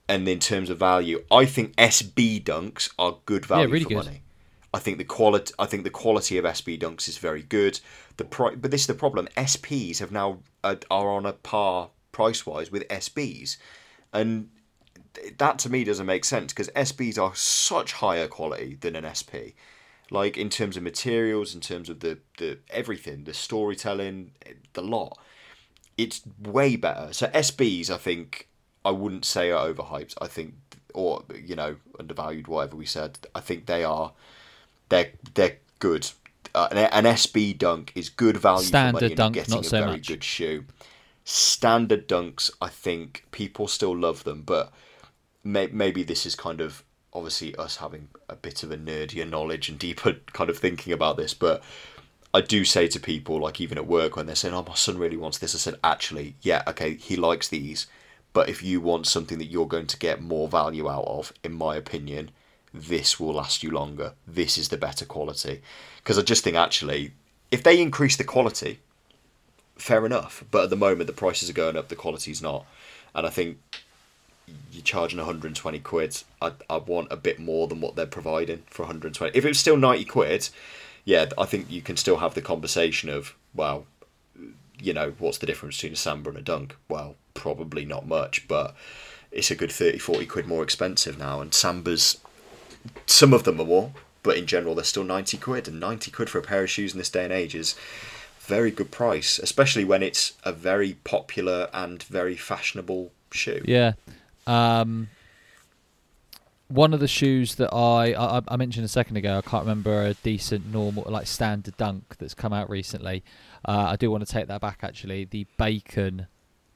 and in terms of value, I think S B Dunks are good value
Yeah, really
for
good.
money. I think the quality. I think the quality of S B Dunks is very good. The pri- but this is the problem. S Ps have now uh, are on a par price wise with S Bs, and that to me doesn't make sense because S Bs are such higher quality than an S P, like in terms of materials, in terms of the the everything, the storytelling, the lot. It's way better. So S Bs, I think, I wouldn't say are overhyped. I think, or you know, undervalued, whatever we said. I think they are. They're they're good. Uh, an, an S B dunk is good value
Standard
for money and
dunk,
getting
not
a
so
very
much.
good shoe. Standard dunks, I think people still love them, but may, maybe this is kind of obviously us having a bit of a nerdier knowledge and deeper kind of thinking about this. But I do say to people, like even at work, when they're saying, "Oh, my son really wants this," I said, "Actually, yeah, okay, he likes these, but if you want something that you're going to get more value out of, in my opinion, this will last you longer. This is the better quality." Because I just think actually, if they increase the quality, fair enough. But at the moment, the prices are going up, the quality's not. And I think you're charging one hundred twenty quid. I I want a bit more than what they're providing for one hundred twenty. If it was still ninety quid, yeah, I think you can still have the conversation of, well, you know, what's the difference between a Samba and a Dunk? Well, probably not much, but it's a good thirty, forty quid more expensive now. And Sambas, some of them are more, but in general they're still ninety quid, and ninety quid for a pair of shoes in this day and age is a very good price, especially when it's a very popular and very fashionable shoe.
Yeah. Um, one of the shoes that I, I I mentioned a second ago, I can't remember a decent normal like standard dunk that's come out recently. Uh, I do want to take that back actually. The Bacon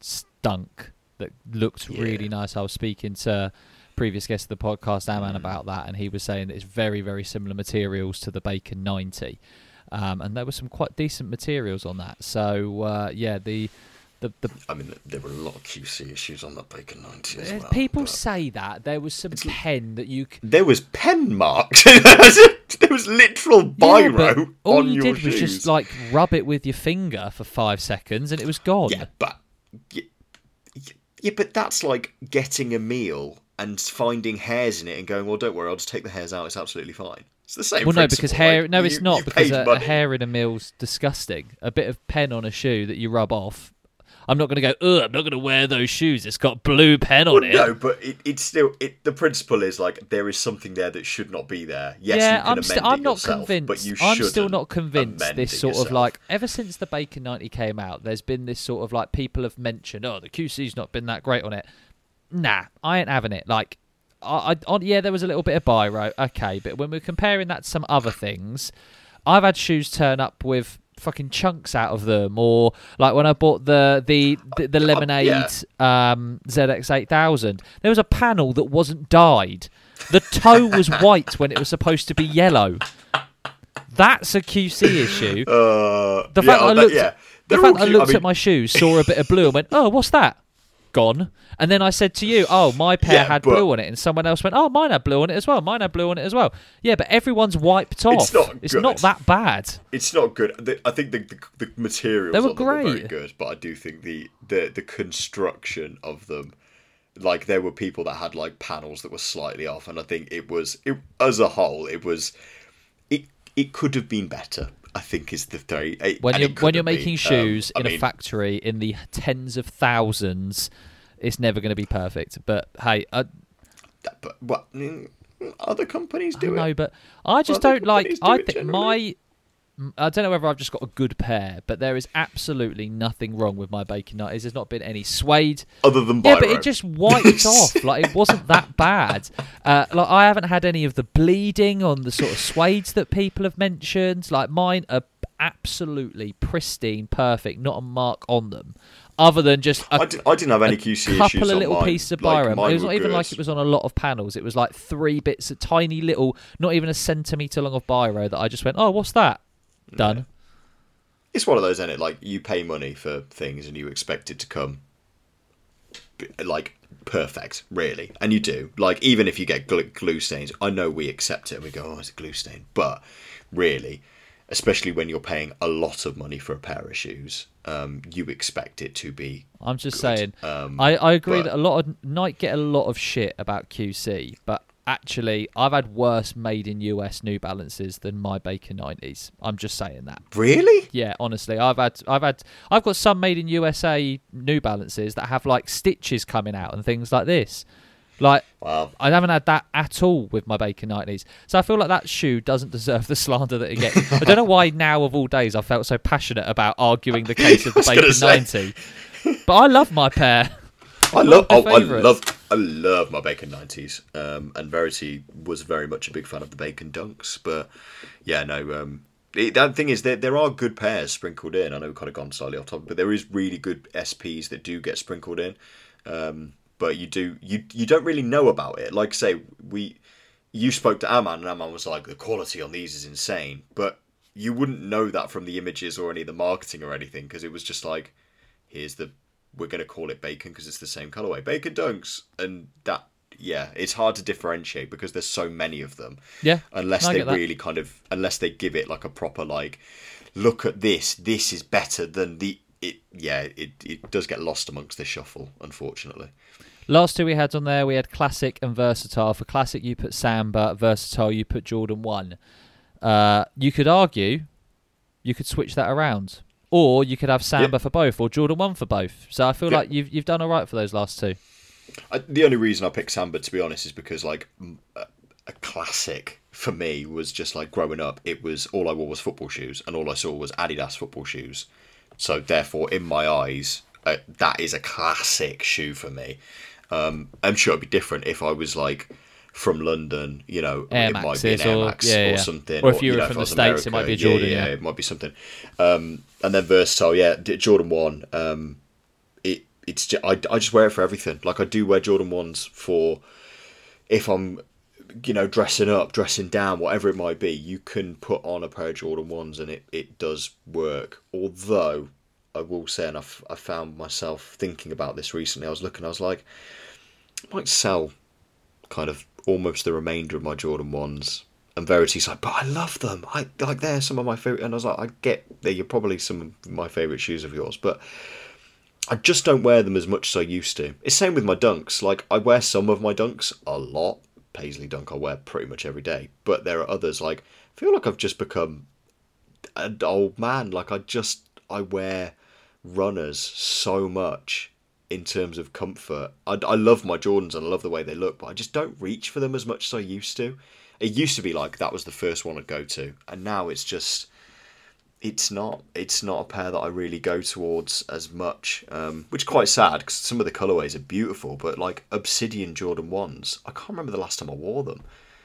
dunk that looked
Yeah.
really nice. I was speaking to previous guest of the podcast, Aman,
Mm.
about that, and he was saying that it's very, very similar materials to the Bacon ninety, um, and there were some quite decent materials on that. So uh, yeah, the, the the
I mean, there were a lot of Q C issues on that Bacon ninety as
uh,
well.
people
but
say that there was some pen that you. C-
there was pen marks. There was literal biro
yeah, but all
on
you
your
did was
shoes.
just like rub it with your finger for five seconds, and it was gone.
Yeah, but yeah, yeah, but that's like getting a meal and finding hairs in it and going, "Well, don't worry, I'll just take the hairs out. It's absolutely fine." It's the same.
Well, no,
principle,
because hair.
like,
no,
you-
it's not
you
because
paid
a, a
money.
hair in a meal's disgusting. A bit of pen on a shoe that you rub off. I'm not going to go. Ugh, I'm not going to wear those shoes. It's got blue pen on
Well,
it.
no, but it, it's still it. The principle is like there is something there that should not be there. Yes,
yeah,
you can
I'm,
amend
st-
it
I'm not
yourself,
convinced.
but you
I'm still
shouldn't
not convinced.
amend
This
it
sort of
yourself.
like ever since the Bacon ninety came out, there's been this sort of like people have mentioned, oh, the Q C's not been that great on it. Nah, I ain't having it. Like, I, I on, yeah, there was a little bit of biro, okay, but when we're comparing that to some other things, I've had shoes turn up with fucking chunks out of them, or like when I bought the the the, the Lemonade um, Z X eight thousand, there was a panel that wasn't dyed. The toe was white when it was supposed to be yellow. That's a Q C issue.
Uh,
The
yeah,
fact that I
that-
looked,
yeah.
the
They're
fact
all
that I
cute.
looked
I mean,
at my shoes, saw a bit of blue, and went, "Oh, what's that?" Gone. And then I said to you, "Oh, my pair
Yeah,
had
but-
blue on it," and someone else went, "Oh, mine had blue on it as well. Mine had blue on it as well." Yeah, but everyone's wiped off.
It's not
It's
good.
not that bad.
It's not good. The- I think the the, the materials
They were
on them were very
great.
good, but I do think the, the the construction of them, like there were people that had like panels that were slightly off, and I think it was it, as a whole it was it it could have been better. I think is the theory. It-
When
and
you're
it could
when you're
have been.
making
Um,
shoes
I
in a
mean,
factory in the tens of thousands, it's never going to be perfect. But hey, I,
but what mm, other companies do
I know,
it.
but I just
Other
don't like.
companies do
I
it
think
generally.
my. I don't know whether I've just got a good pair, but there is absolutely nothing wrong with my Bacon nineties. There's not been any suede.
Other than
Yeah, but
Biro.
it just wiped off. Like it wasn't that bad. Uh, like I haven't had any of the bleeding on the sort of suedes that people have mentioned. Like mine are absolutely pristine, perfect, not a mark on them, other than just a
I, did, I didn't have any
a
Q C
couple
issues
of
on
little
mine.
pieces of
Like,
biro.
mine
It was
were
not even
good.
like it was on a lot of panels. It was like three bits of tiny little, not even a centimetre long of biro that I just went, oh, what's that? Done.
It's one of those, isn't it? Like you pay money for things and you expect it to come like perfect, really, and you do. Like even if you get glue, glue stains, I know we accept it. We go, oh, it's a glue stain, but really, especially when you're paying a lot of money for a pair of shoes. Um, you expect it to be.
I'm just
good.
saying.
Um,
I, I agree
but-
that a lot of Nike get a lot of shit about Q C, but actually, I've had worse made in U S New Balances than my Baker nineties. I'm just saying that.
Really?
Yeah, honestly, I've had, I've had, I've got some made in U S A New Balances that have like stitches coming out and things like this. Like,
Wow.
I haven't had that at all with my Baker nineties. So I feel like that shoe doesn't deserve the slander that it gets. I don't know why now of all days I felt so passionate about arguing the case of the
I was
Baker
gonna
ninety. But I love my pair.
I love,
my
oh, I
favourites.
love, I love my Bacon nineties. Um, and Verity was very much a big fan of the Bacon Dunks. But yeah, no. Um, it, that thing is, there there are good pairs sprinkled in. I know we've kind of gone slightly off topic, but there is really good S Ps that do get sprinkled in. Um, but you do you you don't really know about it. Like I say, we you spoke to Aman, and Aman was like, the quality on these is insane. But you wouldn't know that from the images or any of the marketing or anything, because it was just like, here's the. We're going to call it Bacon because it's the same colourway. Bacon Dunks. And that, yeah, it's hard to differentiate because there's so many of them.
Yeah.
Unless
I
they
get that.
really kind of, unless they give it like a proper, like, look at this, this is better than the, it, yeah, it, it does get lost amongst the shuffle, unfortunately.
Last two we had on there, we had Classic and Versatile. For Classic, you put Samba. Versatile, you put Jordan one. Uh, you could argue you could switch that around. Or you could have Samba
Yep.
for both, or Jordan one for both. So I feel
Yep.
like you've you've done all right for those last two.
I, the only reason I picked Samba, to be honest, is because, like, m- a, a classic for me was just, like, growing up, it was, all I wore was football shoes, and all I saw was Adidas football shoes. So, therefore, in my eyes, uh, that is a classic shoe for me. Um, I'm sure it'd be different if I was, like, from London, you know,
Air
it might be an
Maxes
Air
or-
Max
yeah,
or
yeah.
something.
Or if you were
know,
from
I
the
was
States, it might be a
America,
Jordan,
Yeah,
yeah.
yeah, it might be something. Um, and then Versatile, yeah, D- Jordan one, um, it it's just, I, I just wear it for everything. Like, I do wear Jordan ones for if I'm, you know, dressing up, dressing down, whatever it might be. You can put on a pair of Jordan ones and it, it does work. Although, I will say, and I've, I found myself thinking about this recently, I was looking, I was like, I might sell kind of almost the remainder of my Jordan ones. And Verity's like, but I love them. I like they're some of my favorite. And I was like, I get that you're probably some of my favorite shoes of yours, but I just don't wear them as much as I used to. It's same with my Dunks. Like, I wear some of my Dunks a lot. Paisley Dunk I wear pretty much every day, but there are others, like, I feel like I've just become an old man. Like, I just I wear runners so much. In terms of comfort, I, I love my Jordans and I love the way they look, but I just don't reach for them as much as I used to. It used to be like that was the first one I'd go to, and now it's just, it's not, it's not a pair that I really go towards as much, um, which is quite sad because some of the colourways are beautiful, but like Obsidian Jordan ones, I can't remember the last time I wore them.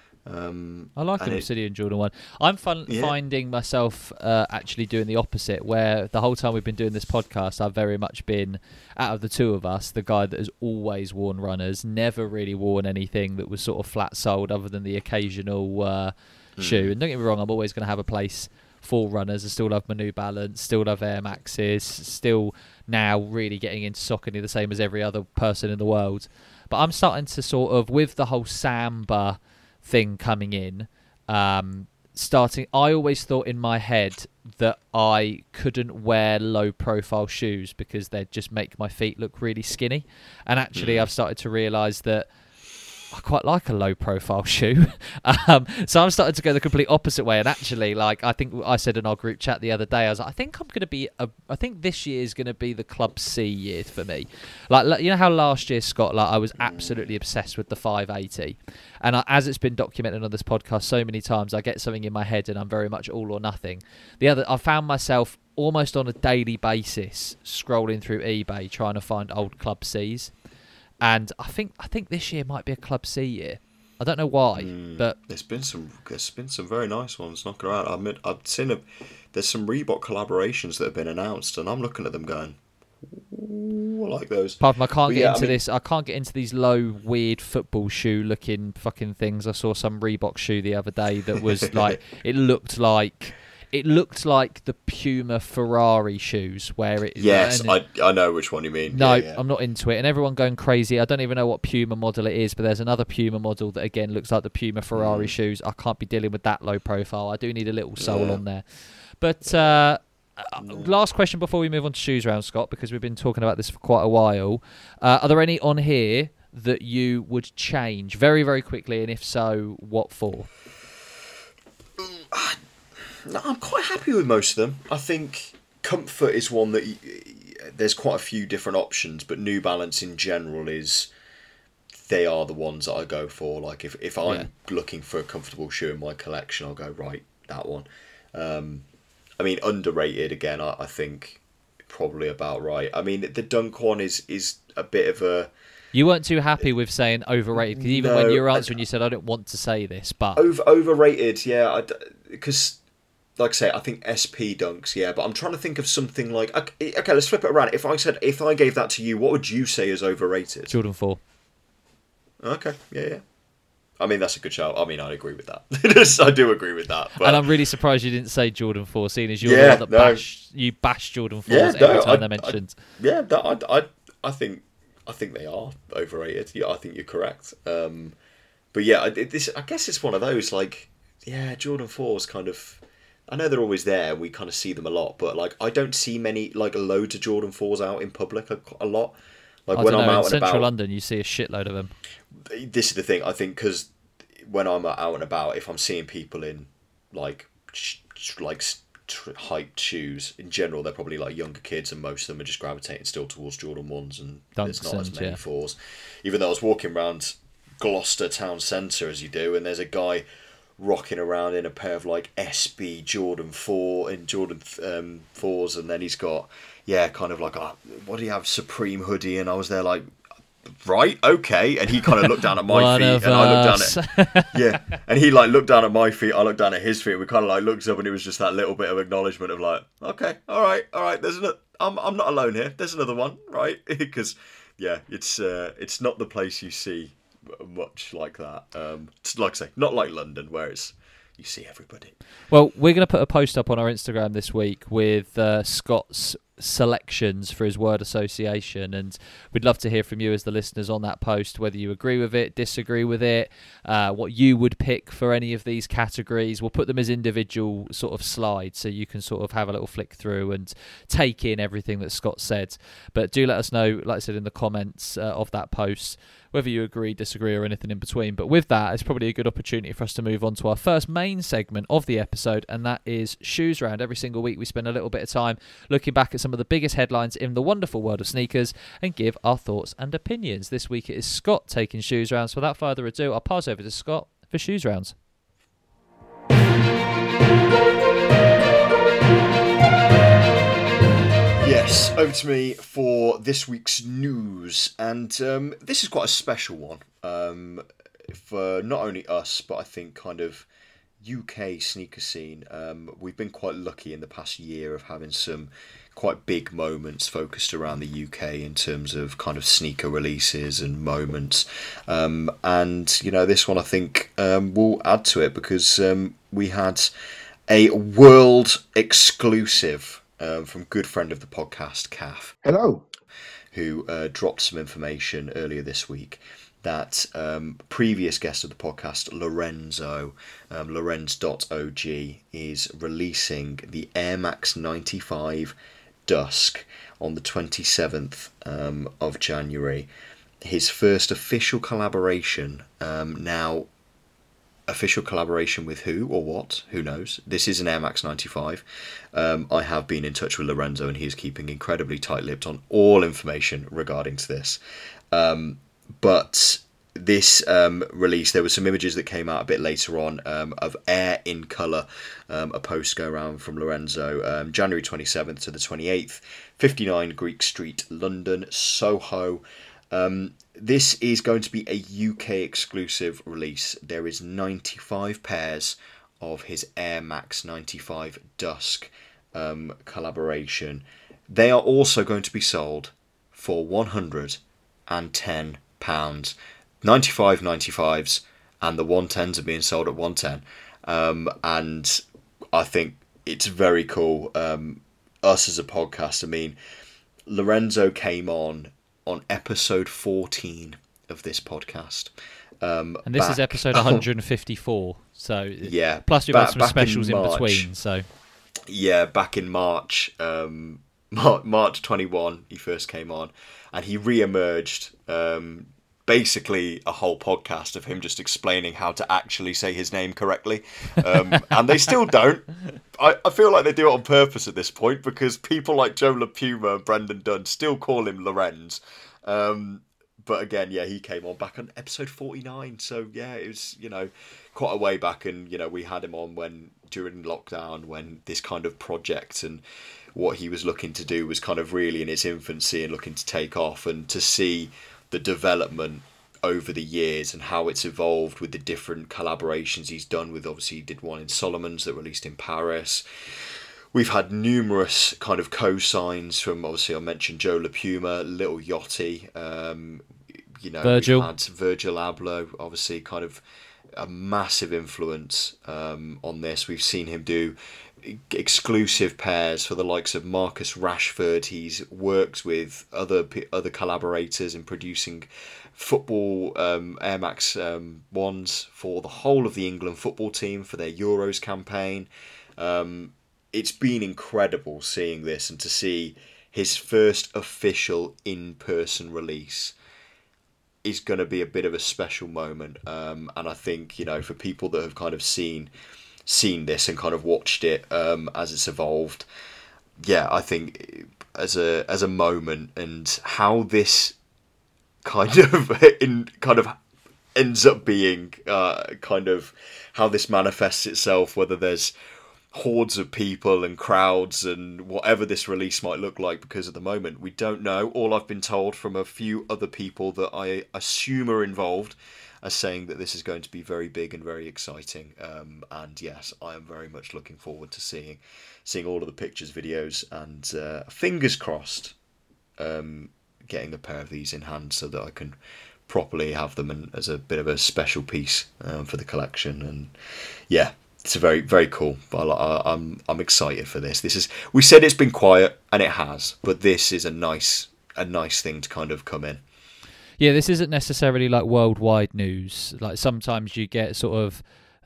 Um,
I like
and
an
it-
Obsidian Jordan one. I'm fun
Yeah.
finding myself uh, actually doing the opposite, where the whole time we've been doing this podcast, I've very much been, out of the two of us, the guy that has always worn runners, never really worn anything that was sort of flat soled other than the occasional uh, shoe. And don't get me wrong, I'm always going to have a place for runners. I still love my New Balance, still love Air Maxes, still now really getting into Saucony the same as every other person in the world. But I'm starting to sort of, with the whole Samba thing coming in, um, starting, I always thought in my head that I couldn't wear low profile shoes because they'd just make my feet look really skinny. And actually, I've started to realise that I quite like a low profile shoe. um, so I'm starting to go the complete opposite way. And actually, like, I think I said in our group chat the other day, I was like, I think I'm going to be, a, I think this year is going to be the Club C year for me. Like, like, you know how last year, Scott, like, I was absolutely obsessed with the five eighty. And I, as it's been documented on this podcast so many times, I get something in my head and I'm very much all or nothing. The other, I found myself almost on a daily basis scrolling through eBay trying to find old Club C's. And I think I think this year might be a Club C year. I don't know why, but
There's been some. There's been some very nice ones knocking around. I mean, I've seen a. There's some Reebok collaborations that have been announced, and I'm looking at them going, "Ooh, I like those."
apart from I can't
But
get
yeah, I
into
mean-
this. I can't get into these low, weird football shoe looking fucking things. I saw some Reebok shoe the other day that was like, it looked like it looked like the Puma Ferrari shoes where it.
Yes,
and
I I know which one you mean.
No,
yeah, yeah.
I'm not into it. And everyone going crazy. I don't even know what Puma model it is, but there's another Puma model that again looks like the Puma Ferrari
Mm.
shoes. I can't be dealing with that low profile. I do need a little sole
Yeah.
on there. But uh, uh, last question before we move on to shoes round, Scott, because we've been talking about this for quite a while. Uh, are there any on here that you would change very, very quickly? And if so, what for?
No, I'm quite happy with most of them. I think comfort is one that y- y- there's quite a few different options, but New Balance in general is they are the ones that I go for. Like if, if I'm
Yeah.
looking for a comfortable shoe in my collection, I'll go right that one. Um, I mean underrated again. I, I think probably about right. I mean the Dunk one is is a bit of a
You weren't too happy with saying overrated, because even
No,
when you were
I-
answering, you said, I don't want to say this, but...
over overrated. Yeah, because. Like I say, I think S P Dunks, yeah, but I'm trying to think of something like... Okay, okay, let's flip it around. If I said, if I gave that to you, what would you say is overrated?
Jordan four.
Okay, yeah, yeah. I mean, that's a good shout. I mean, I agree with that. I do agree with that. But
And I'm really surprised you didn't say Jordan four, seeing as you're
Yeah,
the one that
no.
bash, you bash Jordan fours
Yeah,
every
no,
time
I-
they're mentioned.
yeah, that, I, I, I think, I think they are overrated. Yeah, I think you're correct. Um, but yeah, I, this, I guess it's one of those like, yeah, Jordan fours kind of. I know they're always there. We kind of see them a lot, but like I don't see many like loads of Jordan fours out in public a, a lot. Like
I
when
don't
I'm
know, in
out and
central
about.
London, you see a shitload of them.
This is the thing. I think because when I'm out and about, if I'm seeing people in like sh- sh- like tr- hyped shoes in general, they're probably like younger kids, and most of them are just gravitating still towards Jordan ones, and there's not as
Dunks,
many
yeah.
fours. Even though I was walking around Gloucester town centre as you do, and there's a guy rocking around in a pair of like S B Jordan four and Jordan um, fours, and then he's got yeah, kind of like a what do you have Supreme hoodie, and I was there like. Right, okay, and he kind of looked down at my
One
feet,
of
and I looked
us.
down at yeah, and he like looked down at my feet, I looked down at his feet. We kind of like looked up, and it was just that little bit of acknowledgement of like, okay, all right, all right. There's another. I'm I'm not alone here. There's another one, right? Because yeah, it's uh, it's not the place you see much like that. Um, it's like I say, not like London, where it's you see everybody.
Well, we're going to put a post up on our Instagram this week with uh, Scott's selections for his word association, and we'd love to hear from you as the listeners on that post, whether you agree with it, disagree with it, uh, what you would pick for any of these categories. We'll put them as individual sort of slides so you can sort of have a little flick through and take in everything that Scott said. But do let us know, like I said, in the comments uh, of that post, whether you agree, disagree, or anything in between. But with that, it's probably a good opportunity for us to move on to our first main segment of the episode, and that is Shoes Round. Every single week we spend a little bit of time looking back at some of the biggest headlines in the wonderful world of sneakers and give our thoughts and opinions. This week it is Scott taking Shoes Rounds. So without further ado, I'll pass over to Scott for Shoes Rounds.
Yes, over to me for this week's news, and um, this is quite a special one um, for not only us, but I think kind of U K sneaker scene. Um, we've been quite lucky in the past year of having some quite big moments focused around the U K in terms of kind of sneaker releases and moments, um, and you know this one I think um, will add to it because um, we had a world exclusive. Um, from good friend of the podcast, Caf.
Hello.
Who uh, dropped some information earlier this week that um, previous guest of the podcast, Lorenzo, um, Lorenz dot O G, is releasing the Air Max ninety-five Dusk on the twenty-seventh um, of January. His first official collaboration. Um, now, official collaboration with who or what? Who knows? This is an Air Max ninety-five. Um, I have been in touch with Lorenzo, and he is keeping incredibly tight-lipped on all information regarding to this. Um, but this um, release, there were some images that came out a bit later on um, of Air in colour. Um, a post go around from Lorenzo, um, January twenty-seventh to the twenty-eighth, fifty-nine Greek Street, London, Soho. Um, this is going to be a U K exclusive release. There is ninety-five pairs of his Air Max ninety-five Dusk um, collaboration. They are also going to be sold for one hundred ten pounds. ninety-five ninety-fives and the one tens are being sold at one ten. Um, and I think it's very cool. Um, us as a podcast, I mean, Lorenzo came on on episode fourteen of this podcast. Um,
and this
back,
is episode one hundred fifty-four. So
yeah,
plus we've
back,
had some
back
specials in,
in
between. So
yeah, back in March, um, March twenty-one, he first came on, and he re-emerged. Um, basically, a whole podcast of him just explaining how to actually say his name correctly, um, and they still don't. I, I feel like they do it on purpose at this point because people like Joe LaPuma and Brendan Dunn still call him Lorenz. Um, but again, yeah, he came on back on episode forty-nine. So yeah, it was, you know, quite a way back, and you know, we had him on when during lockdown when this kind of project and what he was looking to do was kind of really in its infancy and looking to take off, and to see the development over the years and how it's evolved with the different collaborations he's done with. Obviously, he did one in Solomons that released in Paris. We've had numerous kind of co-signs from, obviously I mentioned Joe LaPuma, Little Yachty, um, you know,
Virgil.
We've had Virgil Abloh, obviously kind of a massive influence um, on this. We've seen him do exclusive pairs for the likes of Marcus Rashford. He's worked with other other collaborators in producing football um, Air Max um, ones for the whole of the England football team for their Euros campaign. Um, it's been incredible seeing this, and to see his first official in-person release is going to be a bit of a special moment. Um, and I think, you know, for people that have kind of seen seen this and kind of watched it um, as it's evolved, yeah, I think as a as a moment, and how this kind of in kind of ends up being uh, kind of how this manifests itself, whether there's hordes of people and crowds and whatever this release might look like, because at the moment we don't know. All I've been told from a few other people that I assume are involved are saying that this is going to be very big and very exciting. Um, and yes, I am very much looking forward to seeing seeing all of the pictures, videos, and uh, fingers crossed, um, getting a pair of these in hand so that I can properly have them in, as a bit of a special piece um, for the collection. And yeah, it's a very, very cool. I, I, I'm I'm excited for this. This is, we said it's been quiet, and it has, but this is a nice a nice thing to kind of come in.
yeah, this isn't necessarily like worldwide news. Like sometimes you get sort of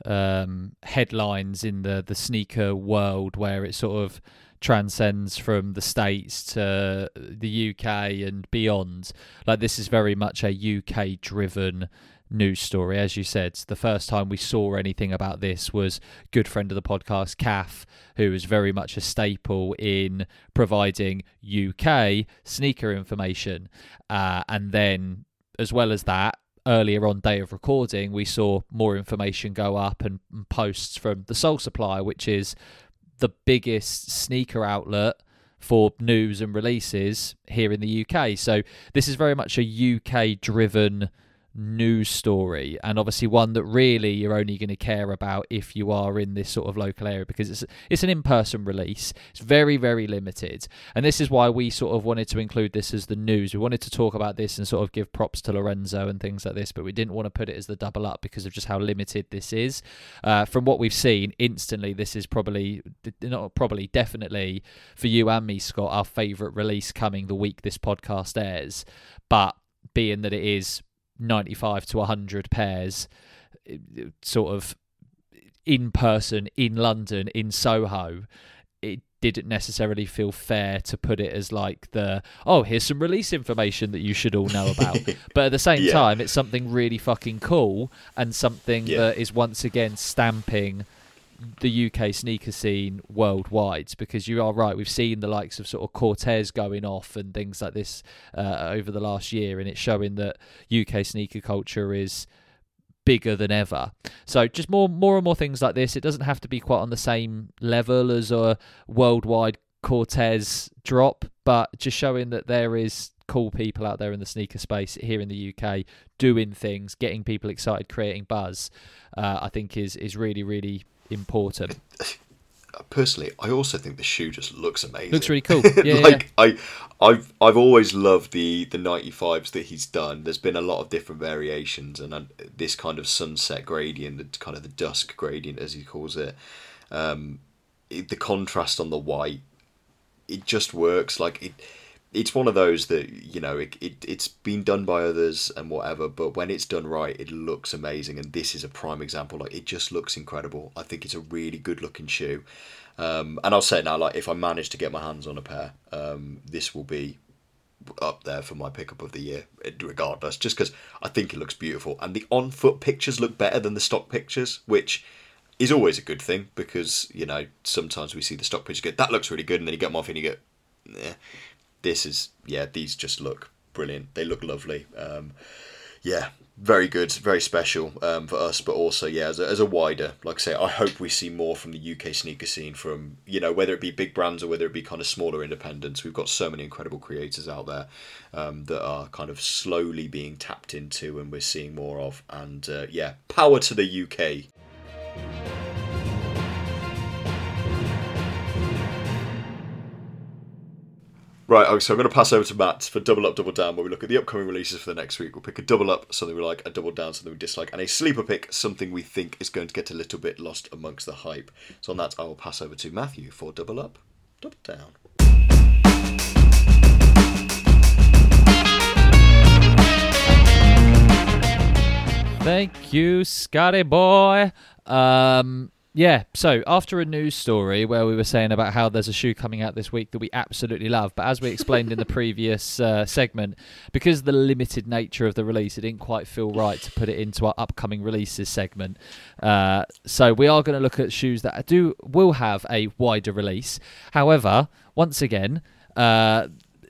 um, headlines in the, the sneaker world where it sort of transcends from the States to the U K and beyond. Like this is very much a U K driven news story. As you said, the first time we saw anything about this was good friend of the podcast, Kath, who is very much a staple in providing U K sneaker information. Uh, and then, as well as that, earlier on day of recording, we saw more information go up and, and posts from the Soul Supply, which is the biggest sneaker outlet for news and releases here in the U K. So this is very much a U K driven news story, and obviously one that really you're only going to care about if you are in this sort of local area, because it's it's an in-person release. It's very, very limited, and this is why we sort of wanted to include this as the news. We wanted to talk about this and sort of give props to Lorenzo and things like this, but we didn't want to put it as the double up because of just how limited this is. Uh, from what we've seen, instantly this is probably, not probably, definitely for you and me, Scott, our favourite release coming the week this podcast airs. But being that it is ninety-five to one hundred pairs sort of in person in London, in Soho, it didn't necessarily feel fair to put it as like the, oh, here's some release information that you should all know about. But at the same
yeah.
time, it's something really fucking cool, and something
yeah.
that is once again stamping the U K sneaker scene worldwide, because you are right, we've seen the likes of sort of Cortez going off and things like this uh, over the last year, and it's showing that U K sneaker culture is bigger than ever. So just more more and more things like this. It doesn't have to be quite on the same level as a worldwide Cortez drop, but just showing that there is cool people out there in the sneaker space here in the U K doing things, getting people excited, creating buzz, uh, I think is is really, really important.
Personally, I also think the shoe just looks amazing.
Looks really cool. Yeah,
like
yeah.
I, I've I've always loved the the ninety-fives that he's done. There's been a lot of different variations, and uh, this kind of sunset gradient, the kind of the dusk gradient as he calls it. Um, it, the contrast on the white, it just works. Like it, it's one of those that, you know, it, it it's been done by others and whatever, but when it's done right, it looks amazing. And this is a prime example. Like, it just looks incredible. I think it's a really good looking shoe. Um, and I'll say it now, like, if I manage to get my hands on a pair, um, this will be up there for my pickup of the year, regardless, just because I think it looks beautiful. And the on-foot pictures look better than the stock pictures, which is always a good thing, because, you know, sometimes we see the stock pictures go, that looks really good, and then you get them off and you go, eh. This is, yeah, these just look brilliant. They look lovely. Um, yeah, very good, very special um, for us, but also, yeah, as a, as a wider, like I say, I hope we see more from the U K sneaker scene from, you know, whether it be big brands or whether it be kind of smaller independents. We've got so many incredible creators out there um, that are kind of slowly being tapped into, and we're seeing more of. And uh, yeah, power to the U K. Right, so I'm going to pass over to Matt for Double Up, Double Down, where we look at the upcoming releases for the next week. We'll pick a double up, something we like, a double down, something we dislike, and a sleeper pick, something we think is going to get a little bit lost amongst the hype. So on that, I will pass over to Matthew for Double Up, Double Down.
Thank you, Scotty boy. Um... Yeah, so after a news story where we were saying about how there's a shoe coming out this week that we absolutely love, but as we explained in the previous uh, segment, because of the limited nature of the release, it didn't quite feel right to put it into our upcoming releases segment. Uh, so we are going to look at shoes that do will have a wider release. However, once again, uh,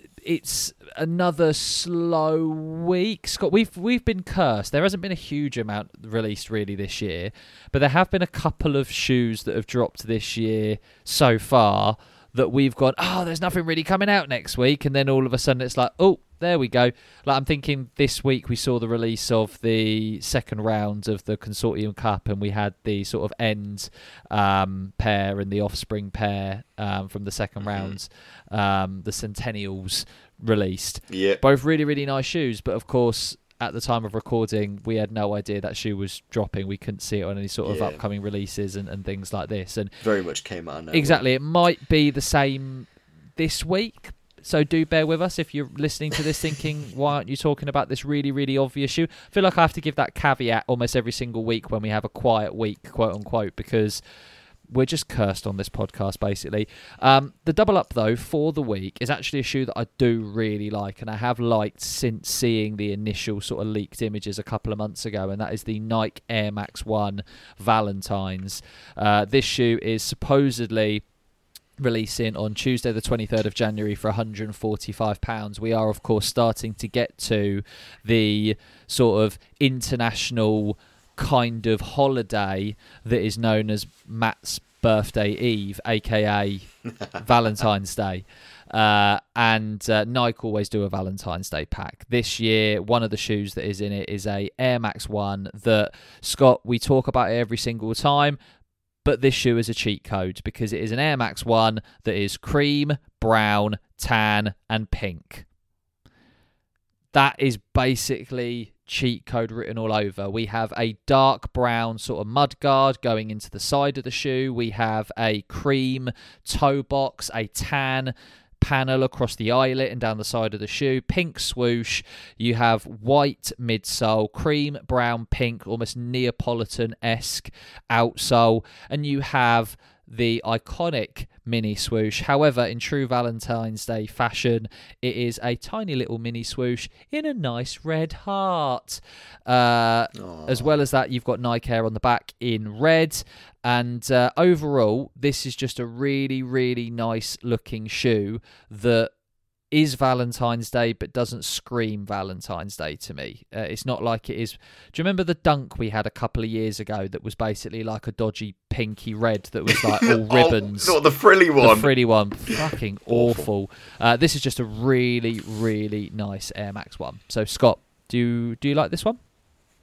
it's another slow week. Scott, we've we've been cursed. There hasn't been a huge amount released really this year, but there have been a couple of shoes that have dropped this year so far that we've gone, oh, there's nothing really coming out next week, and then all of a sudden it's like, oh, there we go. Like, I'm thinking this week we saw the release of the second round of the Consortium Cup, and we had the sort of end um, pair and the offspring pair um, from the second mm-hmm. rounds, um, the Centennials released.
Yeah.
Both really, really nice shoes, but of course, at the time of recording, we had no idea that shoe was dropping. We couldn't see it on any sort of
yeah.
upcoming releases and, and things like this. And
very much came out of nowhere.
Exactly. It might be the same this week. So do bear with us if you're listening to this thinking, why aren't you talking about this really, really obvious shoe? I feel like I have to give that caveat almost every single week when we have a quiet week, quote unquote, because we're just cursed on this podcast, basically. Um, the double up, though, for the week is actually a shoe that I do really like, and I have liked since seeing the initial sort of leaked images a couple of months ago, and that is the Nike Air Max one Valentine's. Uh, this shoe is supposedly releasing on Tuesday the twenty-third of January for one hundred forty-five pounds. We are, of course, starting to get to the sort of international kind of holiday that is known as Matt's birthday eve, aka Valentine's Day. Uh, and uh, Nike always do a Valentine's Day pack. This year, one of the shoes that is in it is a Air Max one that, Scott, we talk about it every single time, but this shoe is a cheat code because it is an Air Max one that is cream, brown, tan, and pink. That is basically cheat code written all over. We have a dark brown sort of mud guard going into the side of the shoe. We have a cream toe box, a tan panel across the eyelet and down the side of the shoe, pink swoosh. You have white midsole, cream, brown, pink, almost Neapolitan-esque outsole, and you have the iconic mini swoosh. However, in true Valentine's Day fashion, it is a tiny little mini swoosh in a nice red heart. Uh, as well as that, you've got Nike Air on the back in red. And uh, overall, this is just a really, really nice looking shoe that is Valentine's Day but doesn't scream Valentine's Day to me. Uh, it's not like it is. Do you remember the Dunk we had a couple of years ago that was basically like a dodgy pinky red that was like all ribbons?
Oh, not the frilly one.
The frilly one. Fucking awful. Uh, this is just a really, really nice Air Max one. So, Scott, do you, do you like this one?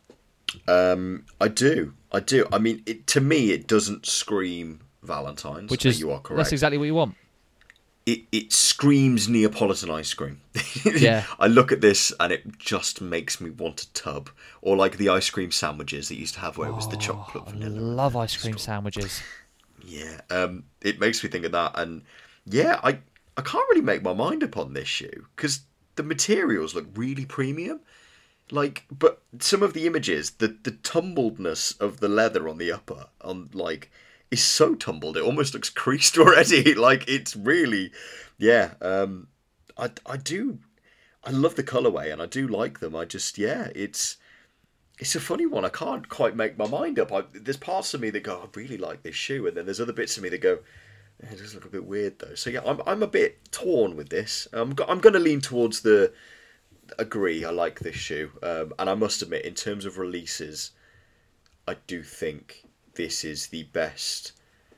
Um, I do. I do. I mean, it, to me, it doesn't scream Valentine's.
Which is,
you are correct.
That's exactly what you want.
It it screams Neapolitan ice cream.
Yeah.
I look at this and it just makes me want a tub. Or like the ice cream sandwiches that you used to have where it was the chocolate
I
vanilla.
love ice cream sandwiches.
Yeah, um, it makes me think of that, and yeah, I I can't really make my mind up on this shoe because the materials look really premium. Like, but some of the images, the the tumbledness of the leather on the upper, on like, is so tumbled it almost looks creased already. Like, it's really, yeah. Um, I I do, I love the colorway and I do like them. I just yeah, it's it's a funny one. I can't quite make my mind up. I, there's parts of me that go, I really like this shoe, and then there's other bits of me that go, eh, it does look a bit weird though. So yeah, I'm I'm a bit torn with this. I'm go- I'm going to lean towards the. Agree, I like this shoe, um, and I must admit, in terms of releases, I do think this is the best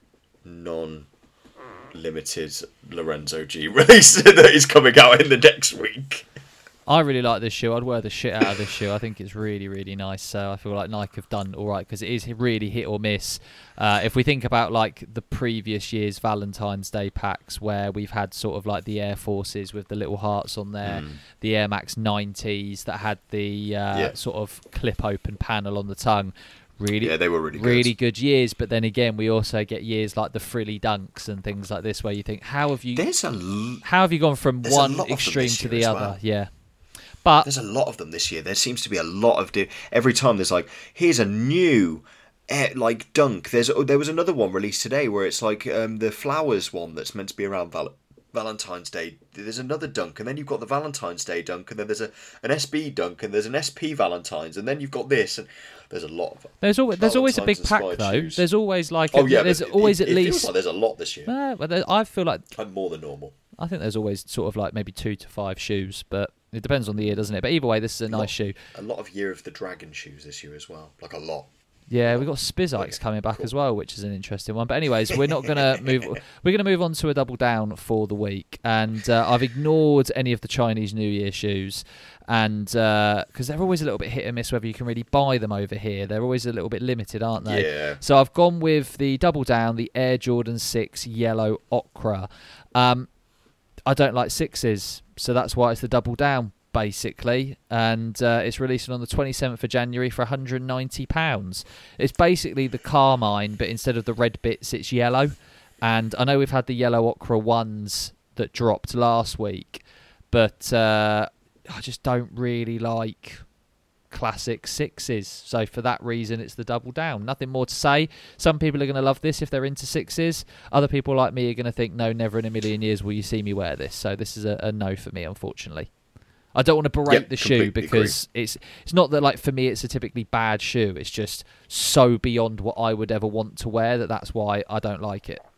non-limited Lorenzo G release that is coming out in the next week.
I really like this shoe. I'd wear the shit out of this shoe. I think it's really, really nice. So I feel like Nike have done all right because it is really hit or miss. Uh, if we think about like the previous year's Valentine's Day packs where we've had sort of like the Air Forces with the little hearts on there, mm. the Air Max nineties that had the uh, yeah. sort of clip open panel on the tongue. Really,
yeah, they were really good.
really good years. But then again, we also get years like the frilly dunks and things like this where you think, how have you,
there's a l-
how have you gone from one extreme to the other?
Well.
Yeah. But
there's a lot of them this year. There seems to be a lot of di- every time there's like, here's a new eh, like dunk. There's oh, there was another one released today where it's like um, the flowers one that's meant to be around Val- Valentine's Day. There's another dunk, and then you've got the Valentine's Day dunk, and then there's a an S B dunk, and there's an S P Valentine's, and then you've got this, and there's a lot of.
There's always there's always a big pack though. Shoes. There's always like a, oh yeah, there's always
it,
at
it
least.
Feels like there's a lot this year.
Uh, but there, I feel like
I'm more than normal.
I think there's always sort of like maybe two to five shoes, but it depends on the year, doesn't it? But either way, this is a, a nice
lot,
shoe.
A lot of Year of the Dragon shoes this year as well. Like a lot.
Yeah, we've got Spizikes
okay,
coming back
cool.
as well, which is an interesting one. But anyways, we're not gonna move. We're gonna move on to a double down for the week, and uh, I've ignored any of the Chinese New Year shoes, and because uh, they're always a little bit hit and miss whether you can really buy them over here. They're always a little bit limited, aren't they?
Yeah.
So I've gone with the double down, the Air Jordan six Yellow Ochre. Um, I don't like sixes, so that's why it's the double down, basically. And uh, it's releasing on the twenty-seventh of January for one hundred ninety pounds. It's basically the Carmine, but instead of the red bits, it's yellow. And I know we've had the Yellow Ochre ones that dropped last week, but uh, I just don't really like classic sixes. So for that reason, it's the double down. Nothing more to say. Some people are going to love this if they're into sixes. Other people like me are going to think, no, never in a million years will you see me wear this. So this is a, a no for me, unfortunately. I don't want to berate
yep,
the shoe because agree. it's it's not that, like, for me it's a typically bad shoe. It's just so beyond what I would ever want to wear that that's why I don't like it.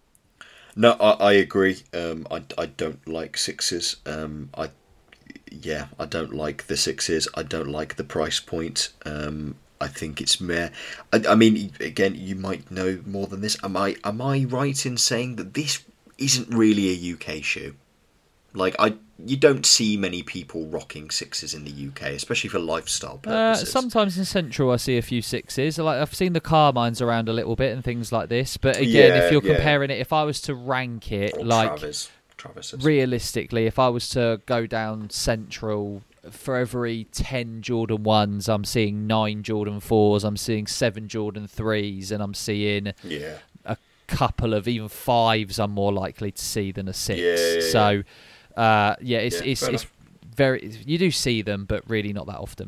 No, I, I agree. Um, I, I don't like sixes. Um, I yeah, I don't like the sixes. I don't like the price point. Um, I think it's meh. I, I mean, again, you might know more than this. Am I am I right in saying that this isn't really a U K shoe? Like, I you don't see many people rocking sixes in the U K, especially for lifestyle purposes.
Uh, sometimes in Central I see a few sixes. Like, I've seen the Carmines around a little bit and things like this. But again,
yeah,
if you're
yeah.
comparing it, if I was to rank it,
or
like
Travis. Travis
realistically, if I was to go down Central, for every ten Jordan ones, I'm seeing nine Jordan fours, I'm seeing seven Jordan threes, and I'm seeing
yeah.
a couple of even fives I'm more likely to see than a six.
Yeah, yeah, yeah.
So, uh, yeah, it's
Yeah,
it's
fair
it's very. You do see them, but really not that often.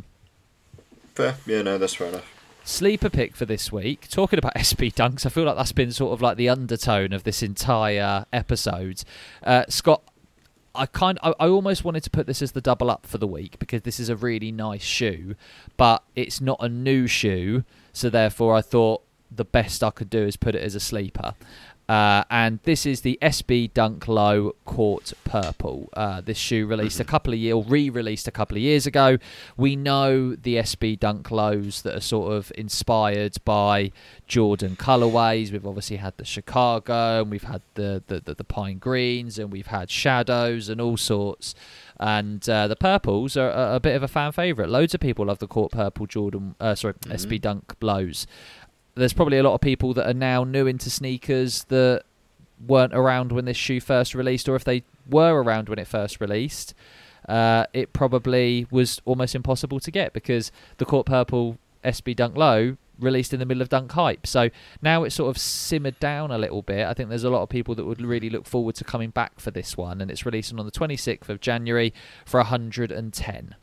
Fair. Yeah, no, that's fair enough.
Sleeper pick for this week. Talking about S B Dunks, I feel like that's been sort of like the undertone of this entire episode. Uh, Scott, I kind, I, I almost wanted to put this as the double up for the week because this is a really nice shoe, but it's not a new shoe, so therefore I thought the best I could do is put it as a sleeper. Uh, and this is the S B Dunk Low Court Purple. Uh, this shoe released a couple of years, or re-released a couple of years ago. We know the S B Dunk Lows that are sort of inspired by Jordan colorways. We've obviously had the Chicago, and we've had the the, the, the Pine Greens, and we've had Shadows and all sorts. And uh, the purples are a, a bit of a fan favourite. Loads of people love the Court Purple Jordan, uh, sorry, mm-hmm. S B Dunk Lows. There's probably a lot of people that are now new into sneakers that weren't around when this shoe first released, or if they were around when it first released, uh, it probably was almost impossible to get because the Court Purple S B Dunk Low released in the middle of Dunk Hype. So now it's sort of simmered down a little bit. I think there's a lot of people that would really look forward to coming back for this one, and it's releasing on the twenty-sixth of January for one hundred ten.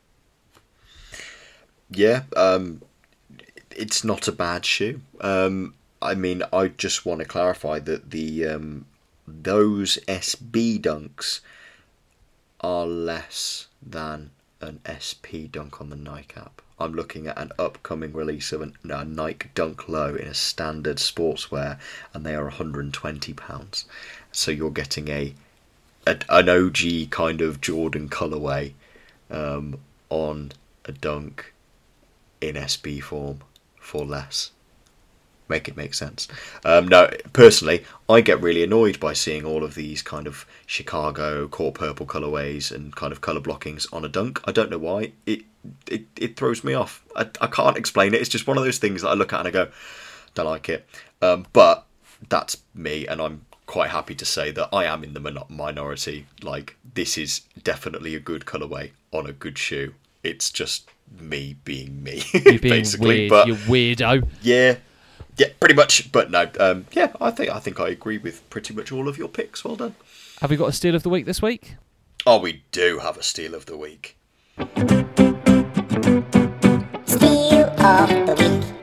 Yeah, um, it's not a bad shoe. Um, I mean, I just want to clarify that the um, those S B Dunks are less than an S P Dunk on the Nike app. I'm looking at an upcoming release of an, a Nike Dunk Low in a standard sportswear, and they are one hundred twenty pounds. So you're getting a, a an O G kind of Jordan colourway um, on a Dunk in S B form for less. Make it make sense. Um, no, personally, I get really annoyed by seeing all of these kind of Chicago court purple colorways and kind of color blockings on a Dunk. I don't know why. It it, it throws me off. I, I can't explain it. It's just one of those things that I look at and I go, don't like it. Um, but that's me, and I'm quite happy to say that I am in the min- minority. Like, this is definitely a good colorway on a good shoe. It's just me being me,
You being
basically.
weird,
But
you weirdo.
yeah. Yeah, pretty much. But no, um, yeah, I think I think I agree with pretty much all of your picks. Well done.
Have we got a steal of the week this week?
Oh, we do have a steal of the week.
Steal of the week.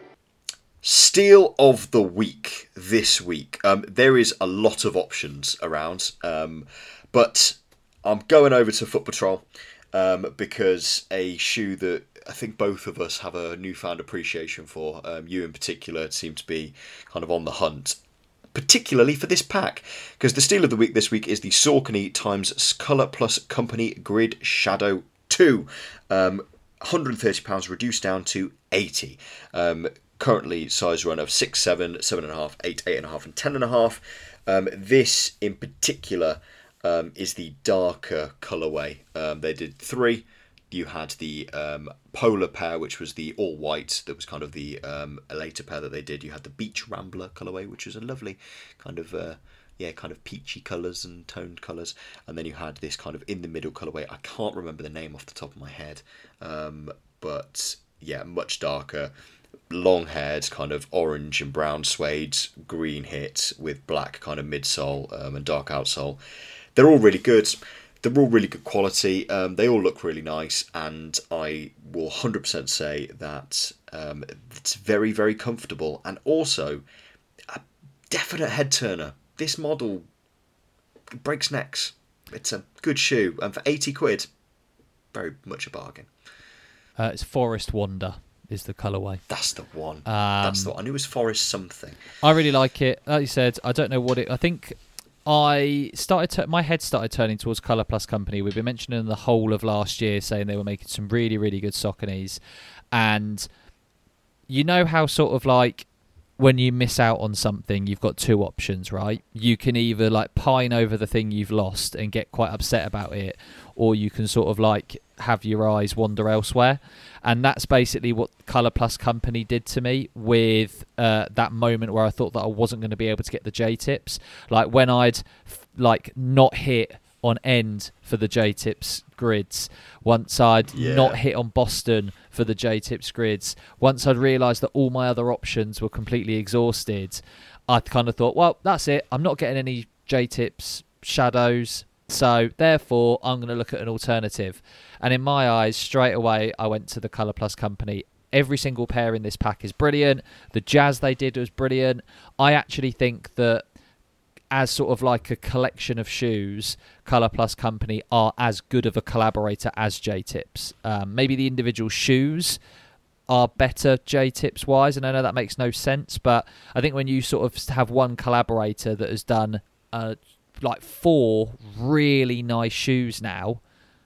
Steal of the week this week. Um, there is a lot of options around, um, but I'm going over to Foot Patrol um, because a shoe that I think both of us have a newfound appreciation for. Um, you in particular seem to be kind of on the hunt, particularly for this pack, because the steal of the week this week is the Saucony times Colour Plus Company Grid Shadow two. Um, one hundred thirty pounds reduced down to eighty. Um, currently size run of six, seven, seven and a half, eight, eight and a half, and ten and a half. Um, this in particular um, is the darker colourway. Um, they did three. You had the um, Polar pair, which was the all white. That was kind of the um, a later pair that they did. You had the Beach Rambler colourway, which was a lovely kind of uh, yeah, kind of peachy colours and toned colours. And then you had this kind of in the middle colourway. I can't remember the name off the top of my head, um, but yeah, much darker, long haired, kind of orange and brown suede, green hit with black kind of midsole um, and dark outsole. They're all really good. They're all really good quality. Um, they all look really nice, and I will one hundred percent say that um, it's very, very comfortable, and also a definite head turner. This model breaks necks. It's a good shoe, and for eighty quid, very much a bargain.
Uh, it's Forest Wander is the colourway.
That's the one.
Um,
That's the one. I knew it was Forest something.
I really like it. Like you said, I don't know what it. I think I started. To, my head started turning towards Colour Plus Company. We've been mentioning the whole of last year, saying they were making some really, really good Sauconys, and you know how sort of like when you miss out on something, you've got two options, right? You can either like pine over the thing you've lost and get quite upset about it, or you can sort of like have your eyes wander elsewhere. And that's basically what Colour Plus Company did to me with uh, that moment where I thought that I wasn't going to be able to get the J-tips. Like when I'd f- like not hit on End for the J-tips grids, once I'd
Yeah.
not hit on Boston for the J-tips grids, once I'd realised that all my other options were completely exhausted, I kind of thought, well, that's it. I'm not getting any J-tips shadows, so therefore I'm going to look at an alternative. And in my eyes, straight away, I went to the Colour Plus Company. Every single pair in this pack is brilliant. The jazz they did was brilliant. I actually think that as sort of like a collection of shoes, Colour Plus Company are as good of a collaborator as J-tips. Um, maybe the individual shoes are better J-tips wise, and I know that makes no sense, but I think when you sort of have one collaborator that has done uh, like four really nice shoes now,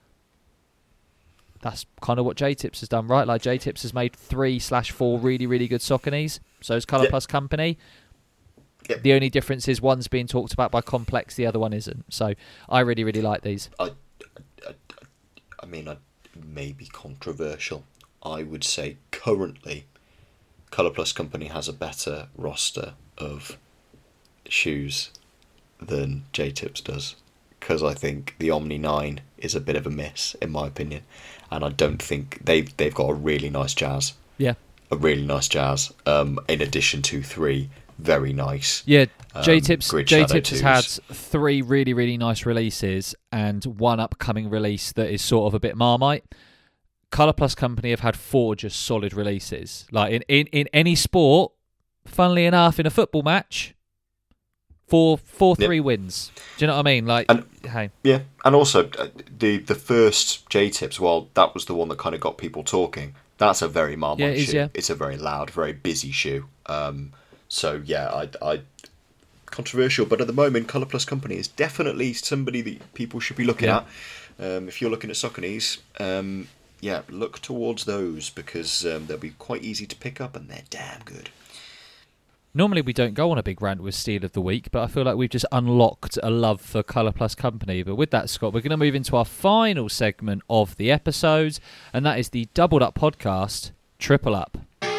that's kind of what J-tips has done, right? Like J-tips has made three slash four really, really good Sauconys. So is Colour
Yep.
Plus Company.
Yep.
The only difference is one's being talked about by Complex, the other one isn't. So I really, really like these.
I, I, I mean, I may be controversial. I would say currently, Colour Plus Company has a better roster of shoes than J-tips does, because I think the Omni nine is a bit of a miss in my opinion, and I don't think they've they've got a really nice jazz.
Yeah.
a really nice jazz. Um, in addition to three very nice.
Yeah,
um,
J Tips
Grid
J
Shadow
Tips has
twos.
had three really really nice releases and one upcoming release that is sort of a bit Marmite. Colour Plus Company have had four just solid releases. Like in, in, in any sport, funnily enough, in a football match, four four
Yep.
three wins. Do you know what I mean? Like,
And-
hey,
Yeah, and also uh, the the first J Tips, well, that was the one that kind of got people talking. That's a very Marmite
Yeah, it is,
shoe.
yeah.
It's a very loud, very busy shoe. Um, so yeah, I, I controversial, but at the moment, Colour Plus Company is definitely somebody that people should be looking
Yeah.
at. Um, if you're looking at Saucony's, um, yeah, look towards those because um, they'll be quite easy to pick up and they're damn good.
normally we don't go on a big rant with Steal of the Week, but I feel like we've just unlocked a love for Colour Plus Company. But with that, Scott, we're going to move into our final segment of the episode, and that is the Doubled Up podcast, Triple Up.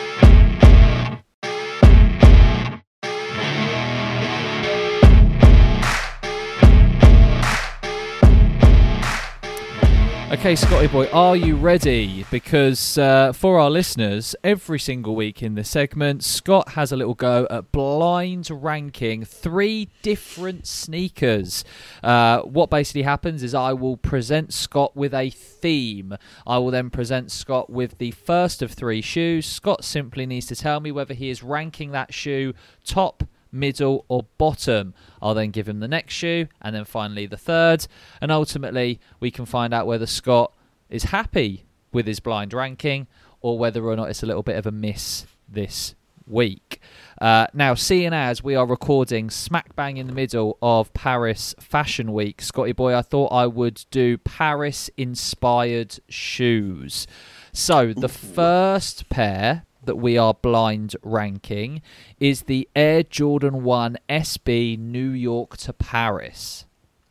Okay, Scotty boy, are you ready? Because uh, for our listeners, every single week in this segment, Scott has a little go at blind ranking three different sneakers. Uh, what basically happens is I will present Scott with a theme. I will then present Scott with the first of three shoes. Scott simply needs to tell me whether he is ranking that shoe top, middle or bottom. I'll then give him the next shoe and then finally the third, and ultimately we can find out whether Scott is happy with his blind ranking or whether or not it's a little bit of a miss this week. Uh, now, seeing as we are recording smack bang in the middle of Paris Fashion Week, Scotty boy, I thought I would do Paris inspired shoes. So the first pair that we are blind ranking is the Air Jordan one S B New York to Paris.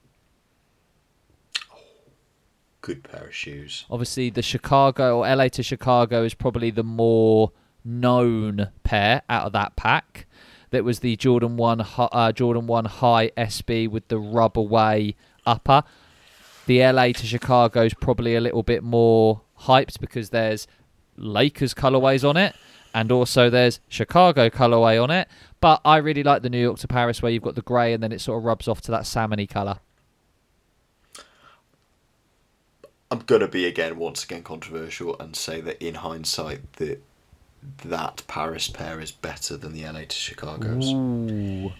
Good pair of shoes.
Obviously, the Chicago or L A to Chicago is probably the more known pair out of that pack. That was the Jordan one, uh, Jordan one High S B with the rub-away upper. The L A to Chicago is probably a little bit more hyped because there's Lakers colorways on it and also there's Chicago colorway on it, but I really like the New York to Paris where you've got the grey and then it sort of rubs off to that salmony colour.
I'm gonna be again once again controversial and say that in hindsight that that Paris pair is better than the L A to Chicago's.
Ooh.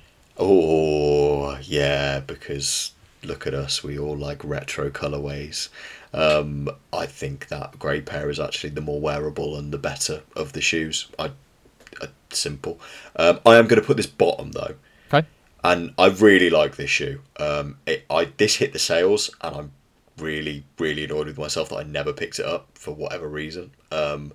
Oh yeah, because look at us, we all like retro colorways. Um, I think that grey pair is actually the more wearable and the better of the shoes. I, I simple. Um, I am going to put this bottom though.
Okay.
And I really like this shoe. Um, it, I this hit the sales, and I'm really, really annoyed with myself that I never picked it up for whatever reason. Um,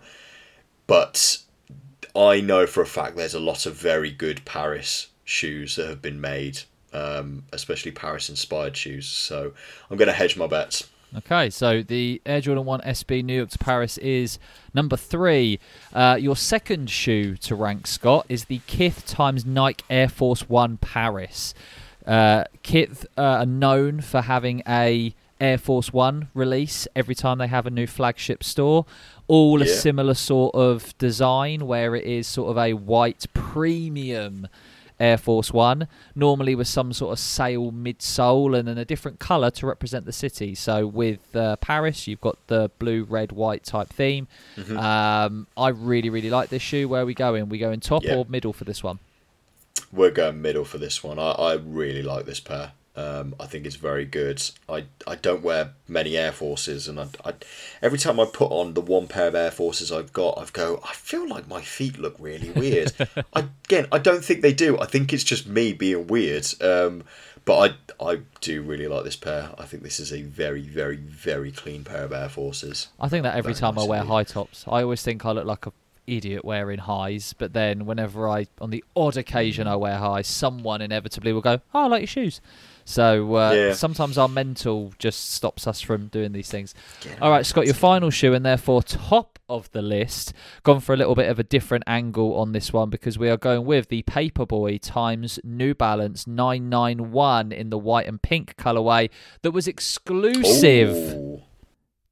but I know for a fact there's a lot of very good Paris shoes that have been made, um, especially Paris-inspired shoes. So I'm going to hedge my bets.
Okay, so the Air Jordan one S B New York to Paris is number three. Uh, your second shoe to rank, Scott, is the Kith times Nike Air Force One Paris. Uh, Kith uh, are known for having a Air Force One release every time they have a new flagship store. All a
Yeah.
similar sort of design where it is sort of a white premium Air Force One, normally with some sort of sail midsole and then a different colour to represent the city. So with uh, Paris, you've got the blue, red, white type theme.
Mm-hmm.
Um, I really, really like this shoe. Where are we going? We going top
Yeah.
or middle for this one?
We're going middle for this one. I, I really like this pair. Um, I think it's very good. I, I don't wear many Air Forces, and I, I every time I put on the one pair of Air Forces I've got, I go, I feel like my feet look really weird. I, again, I don't think they do. I think it's just me being weird. Um, but I I do really like this pair. I think this is a very, very, very clean pair of Air Forces.
I think that every
Very
time
nice
I wear
indeed.
high tops, I always think I look like a idiot wearing highs, but then whenever I, on the odd occasion I wear highs, someone inevitably will go, oh, I like your shoes. So uh,
Yeah.
sometimes our mental just stops us from doing these things.
Get
All right,
it.
Scott, your final shoe, and therefore top of the list. Gone for a little bit of a different angle on this one because we are going with the Paperboy times New Balance nine nine one in the white and pink colourway that was exclusive
Ooh.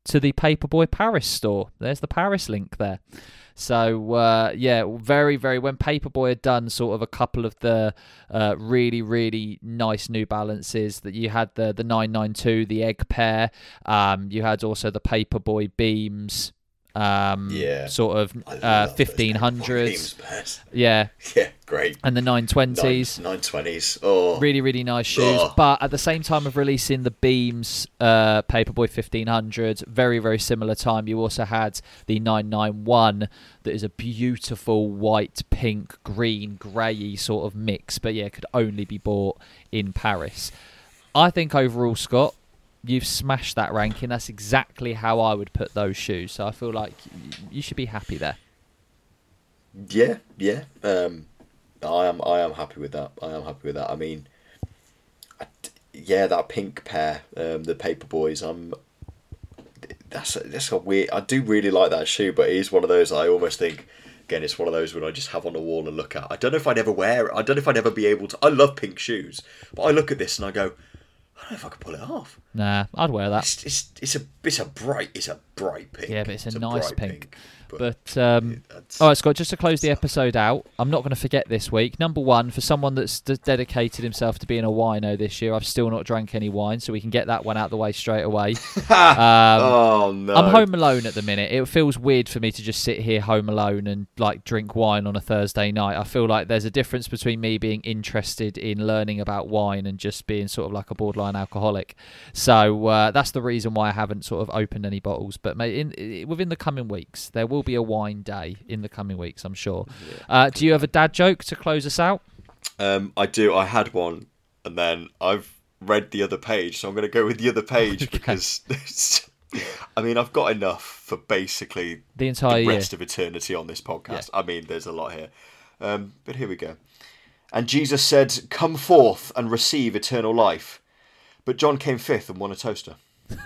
to the Paperboy Paris store. There's the Paris link there. So, uh, yeah, very, very... When Paperboy had done sort of a couple of the uh, really, really nice New Balances, that you had the, the nine ninety-two, the Egg Pair, um, you had also the Paperboy Beams, um,
Yeah.
sort of
I
uh,
love those
fifteen hundreds.
Paperboy Beams,
Yeah,
Yeah, great.
and the nine twenties.
nine twenties. Oh,
Really, really nice shoes.
Oh.
But at the same time of releasing the Beams uh, Paperboy fifteen hundred, very, very similar time, you also had the nine ninety-one that is a beautiful white, pink, green, grey sort of mix. But yeah, could only be bought in Paris. I think overall, Scott, you've smashed that ranking. That's exactly how I would put those shoes. So I feel like you should be happy there.
yeah, yeah. Um, I am. I am happy with that. I am happy with that. I mean, I, yeah, that pink pair, um, the Paperboys. I'm. That's a, that's a weird. I do really like that shoe, but it is one of those I almost think. Again, it's one of those when I just have on the wall and look at. I don't know if I'd ever wear it. I don't know if I'd ever be able to. I love pink shoes, but I look at this and I go, I don't know if I could pull it off.
Nah, I'd wear that.
It's it's, it's a it's a bright it's a bright pink.
Yeah, but it's a nice
bright
pink.
but,
But, um,
that's-
all right, Scott, just to close the episode out, I'm not going to forget this week. Number one, for someone that's d- dedicated himself to being a wino this year, I've still not drank any wine, so we can get that one out the way straight away. um,
oh no!
I'm home alone at the minute. It feels weird for me to just sit here home alone and like drink wine on a Thursday night. I feel like there's a difference between me being interested in learning about wine and just being sort of like a borderline alcoholic. So uh, that's the reason why I haven't sort of opened any bottles. But mate, in, in, within the coming weeks, there will be a wine day in the coming weeks, I'm sure. Uh, do you have a dad joke to close us out?
Um, I do. I had one, and then I've read the other page, so I'm going to go with the other page
Okay.
because I mean I've got enough for basically
The entire
the
year.
rest of eternity on this podcast. I mean, there's a lot here, um, but here we go. And Jesus said, "Come forth and receive eternal life." But John came fifth and won a toaster.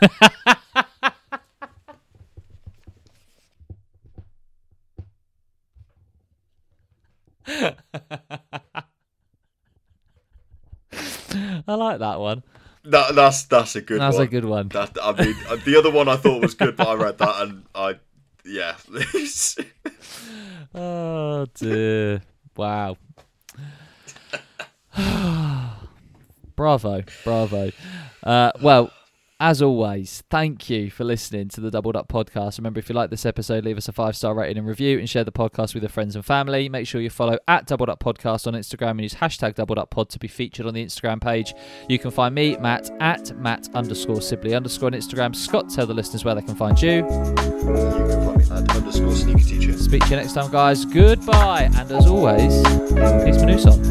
I like that one.
That, that's that's a good
That's
one.
a good one.
That, I mean, uh, the other one I thought was good, but I read that and I, yeah.
Oh dear. Wow. Bravo. Bravo. Uh, well, as always, thank you for listening to the Doubled Up podcast. Remember, if you like this episode, leave us a five-star rating and review and share the podcast with your friends and family. Make sure you follow at Doubled Up Podcast on Instagram and use hashtag Doubled Up Pod to be featured on the Instagram page. You can find me, Matt, at Matt underscore Sibley underscore on Instagram. Scott, tell the listeners where they can find you.
You can find me at underscore sneaker teacher.
Speak to you next time, guys. Goodbye. And as always, peace Manuson.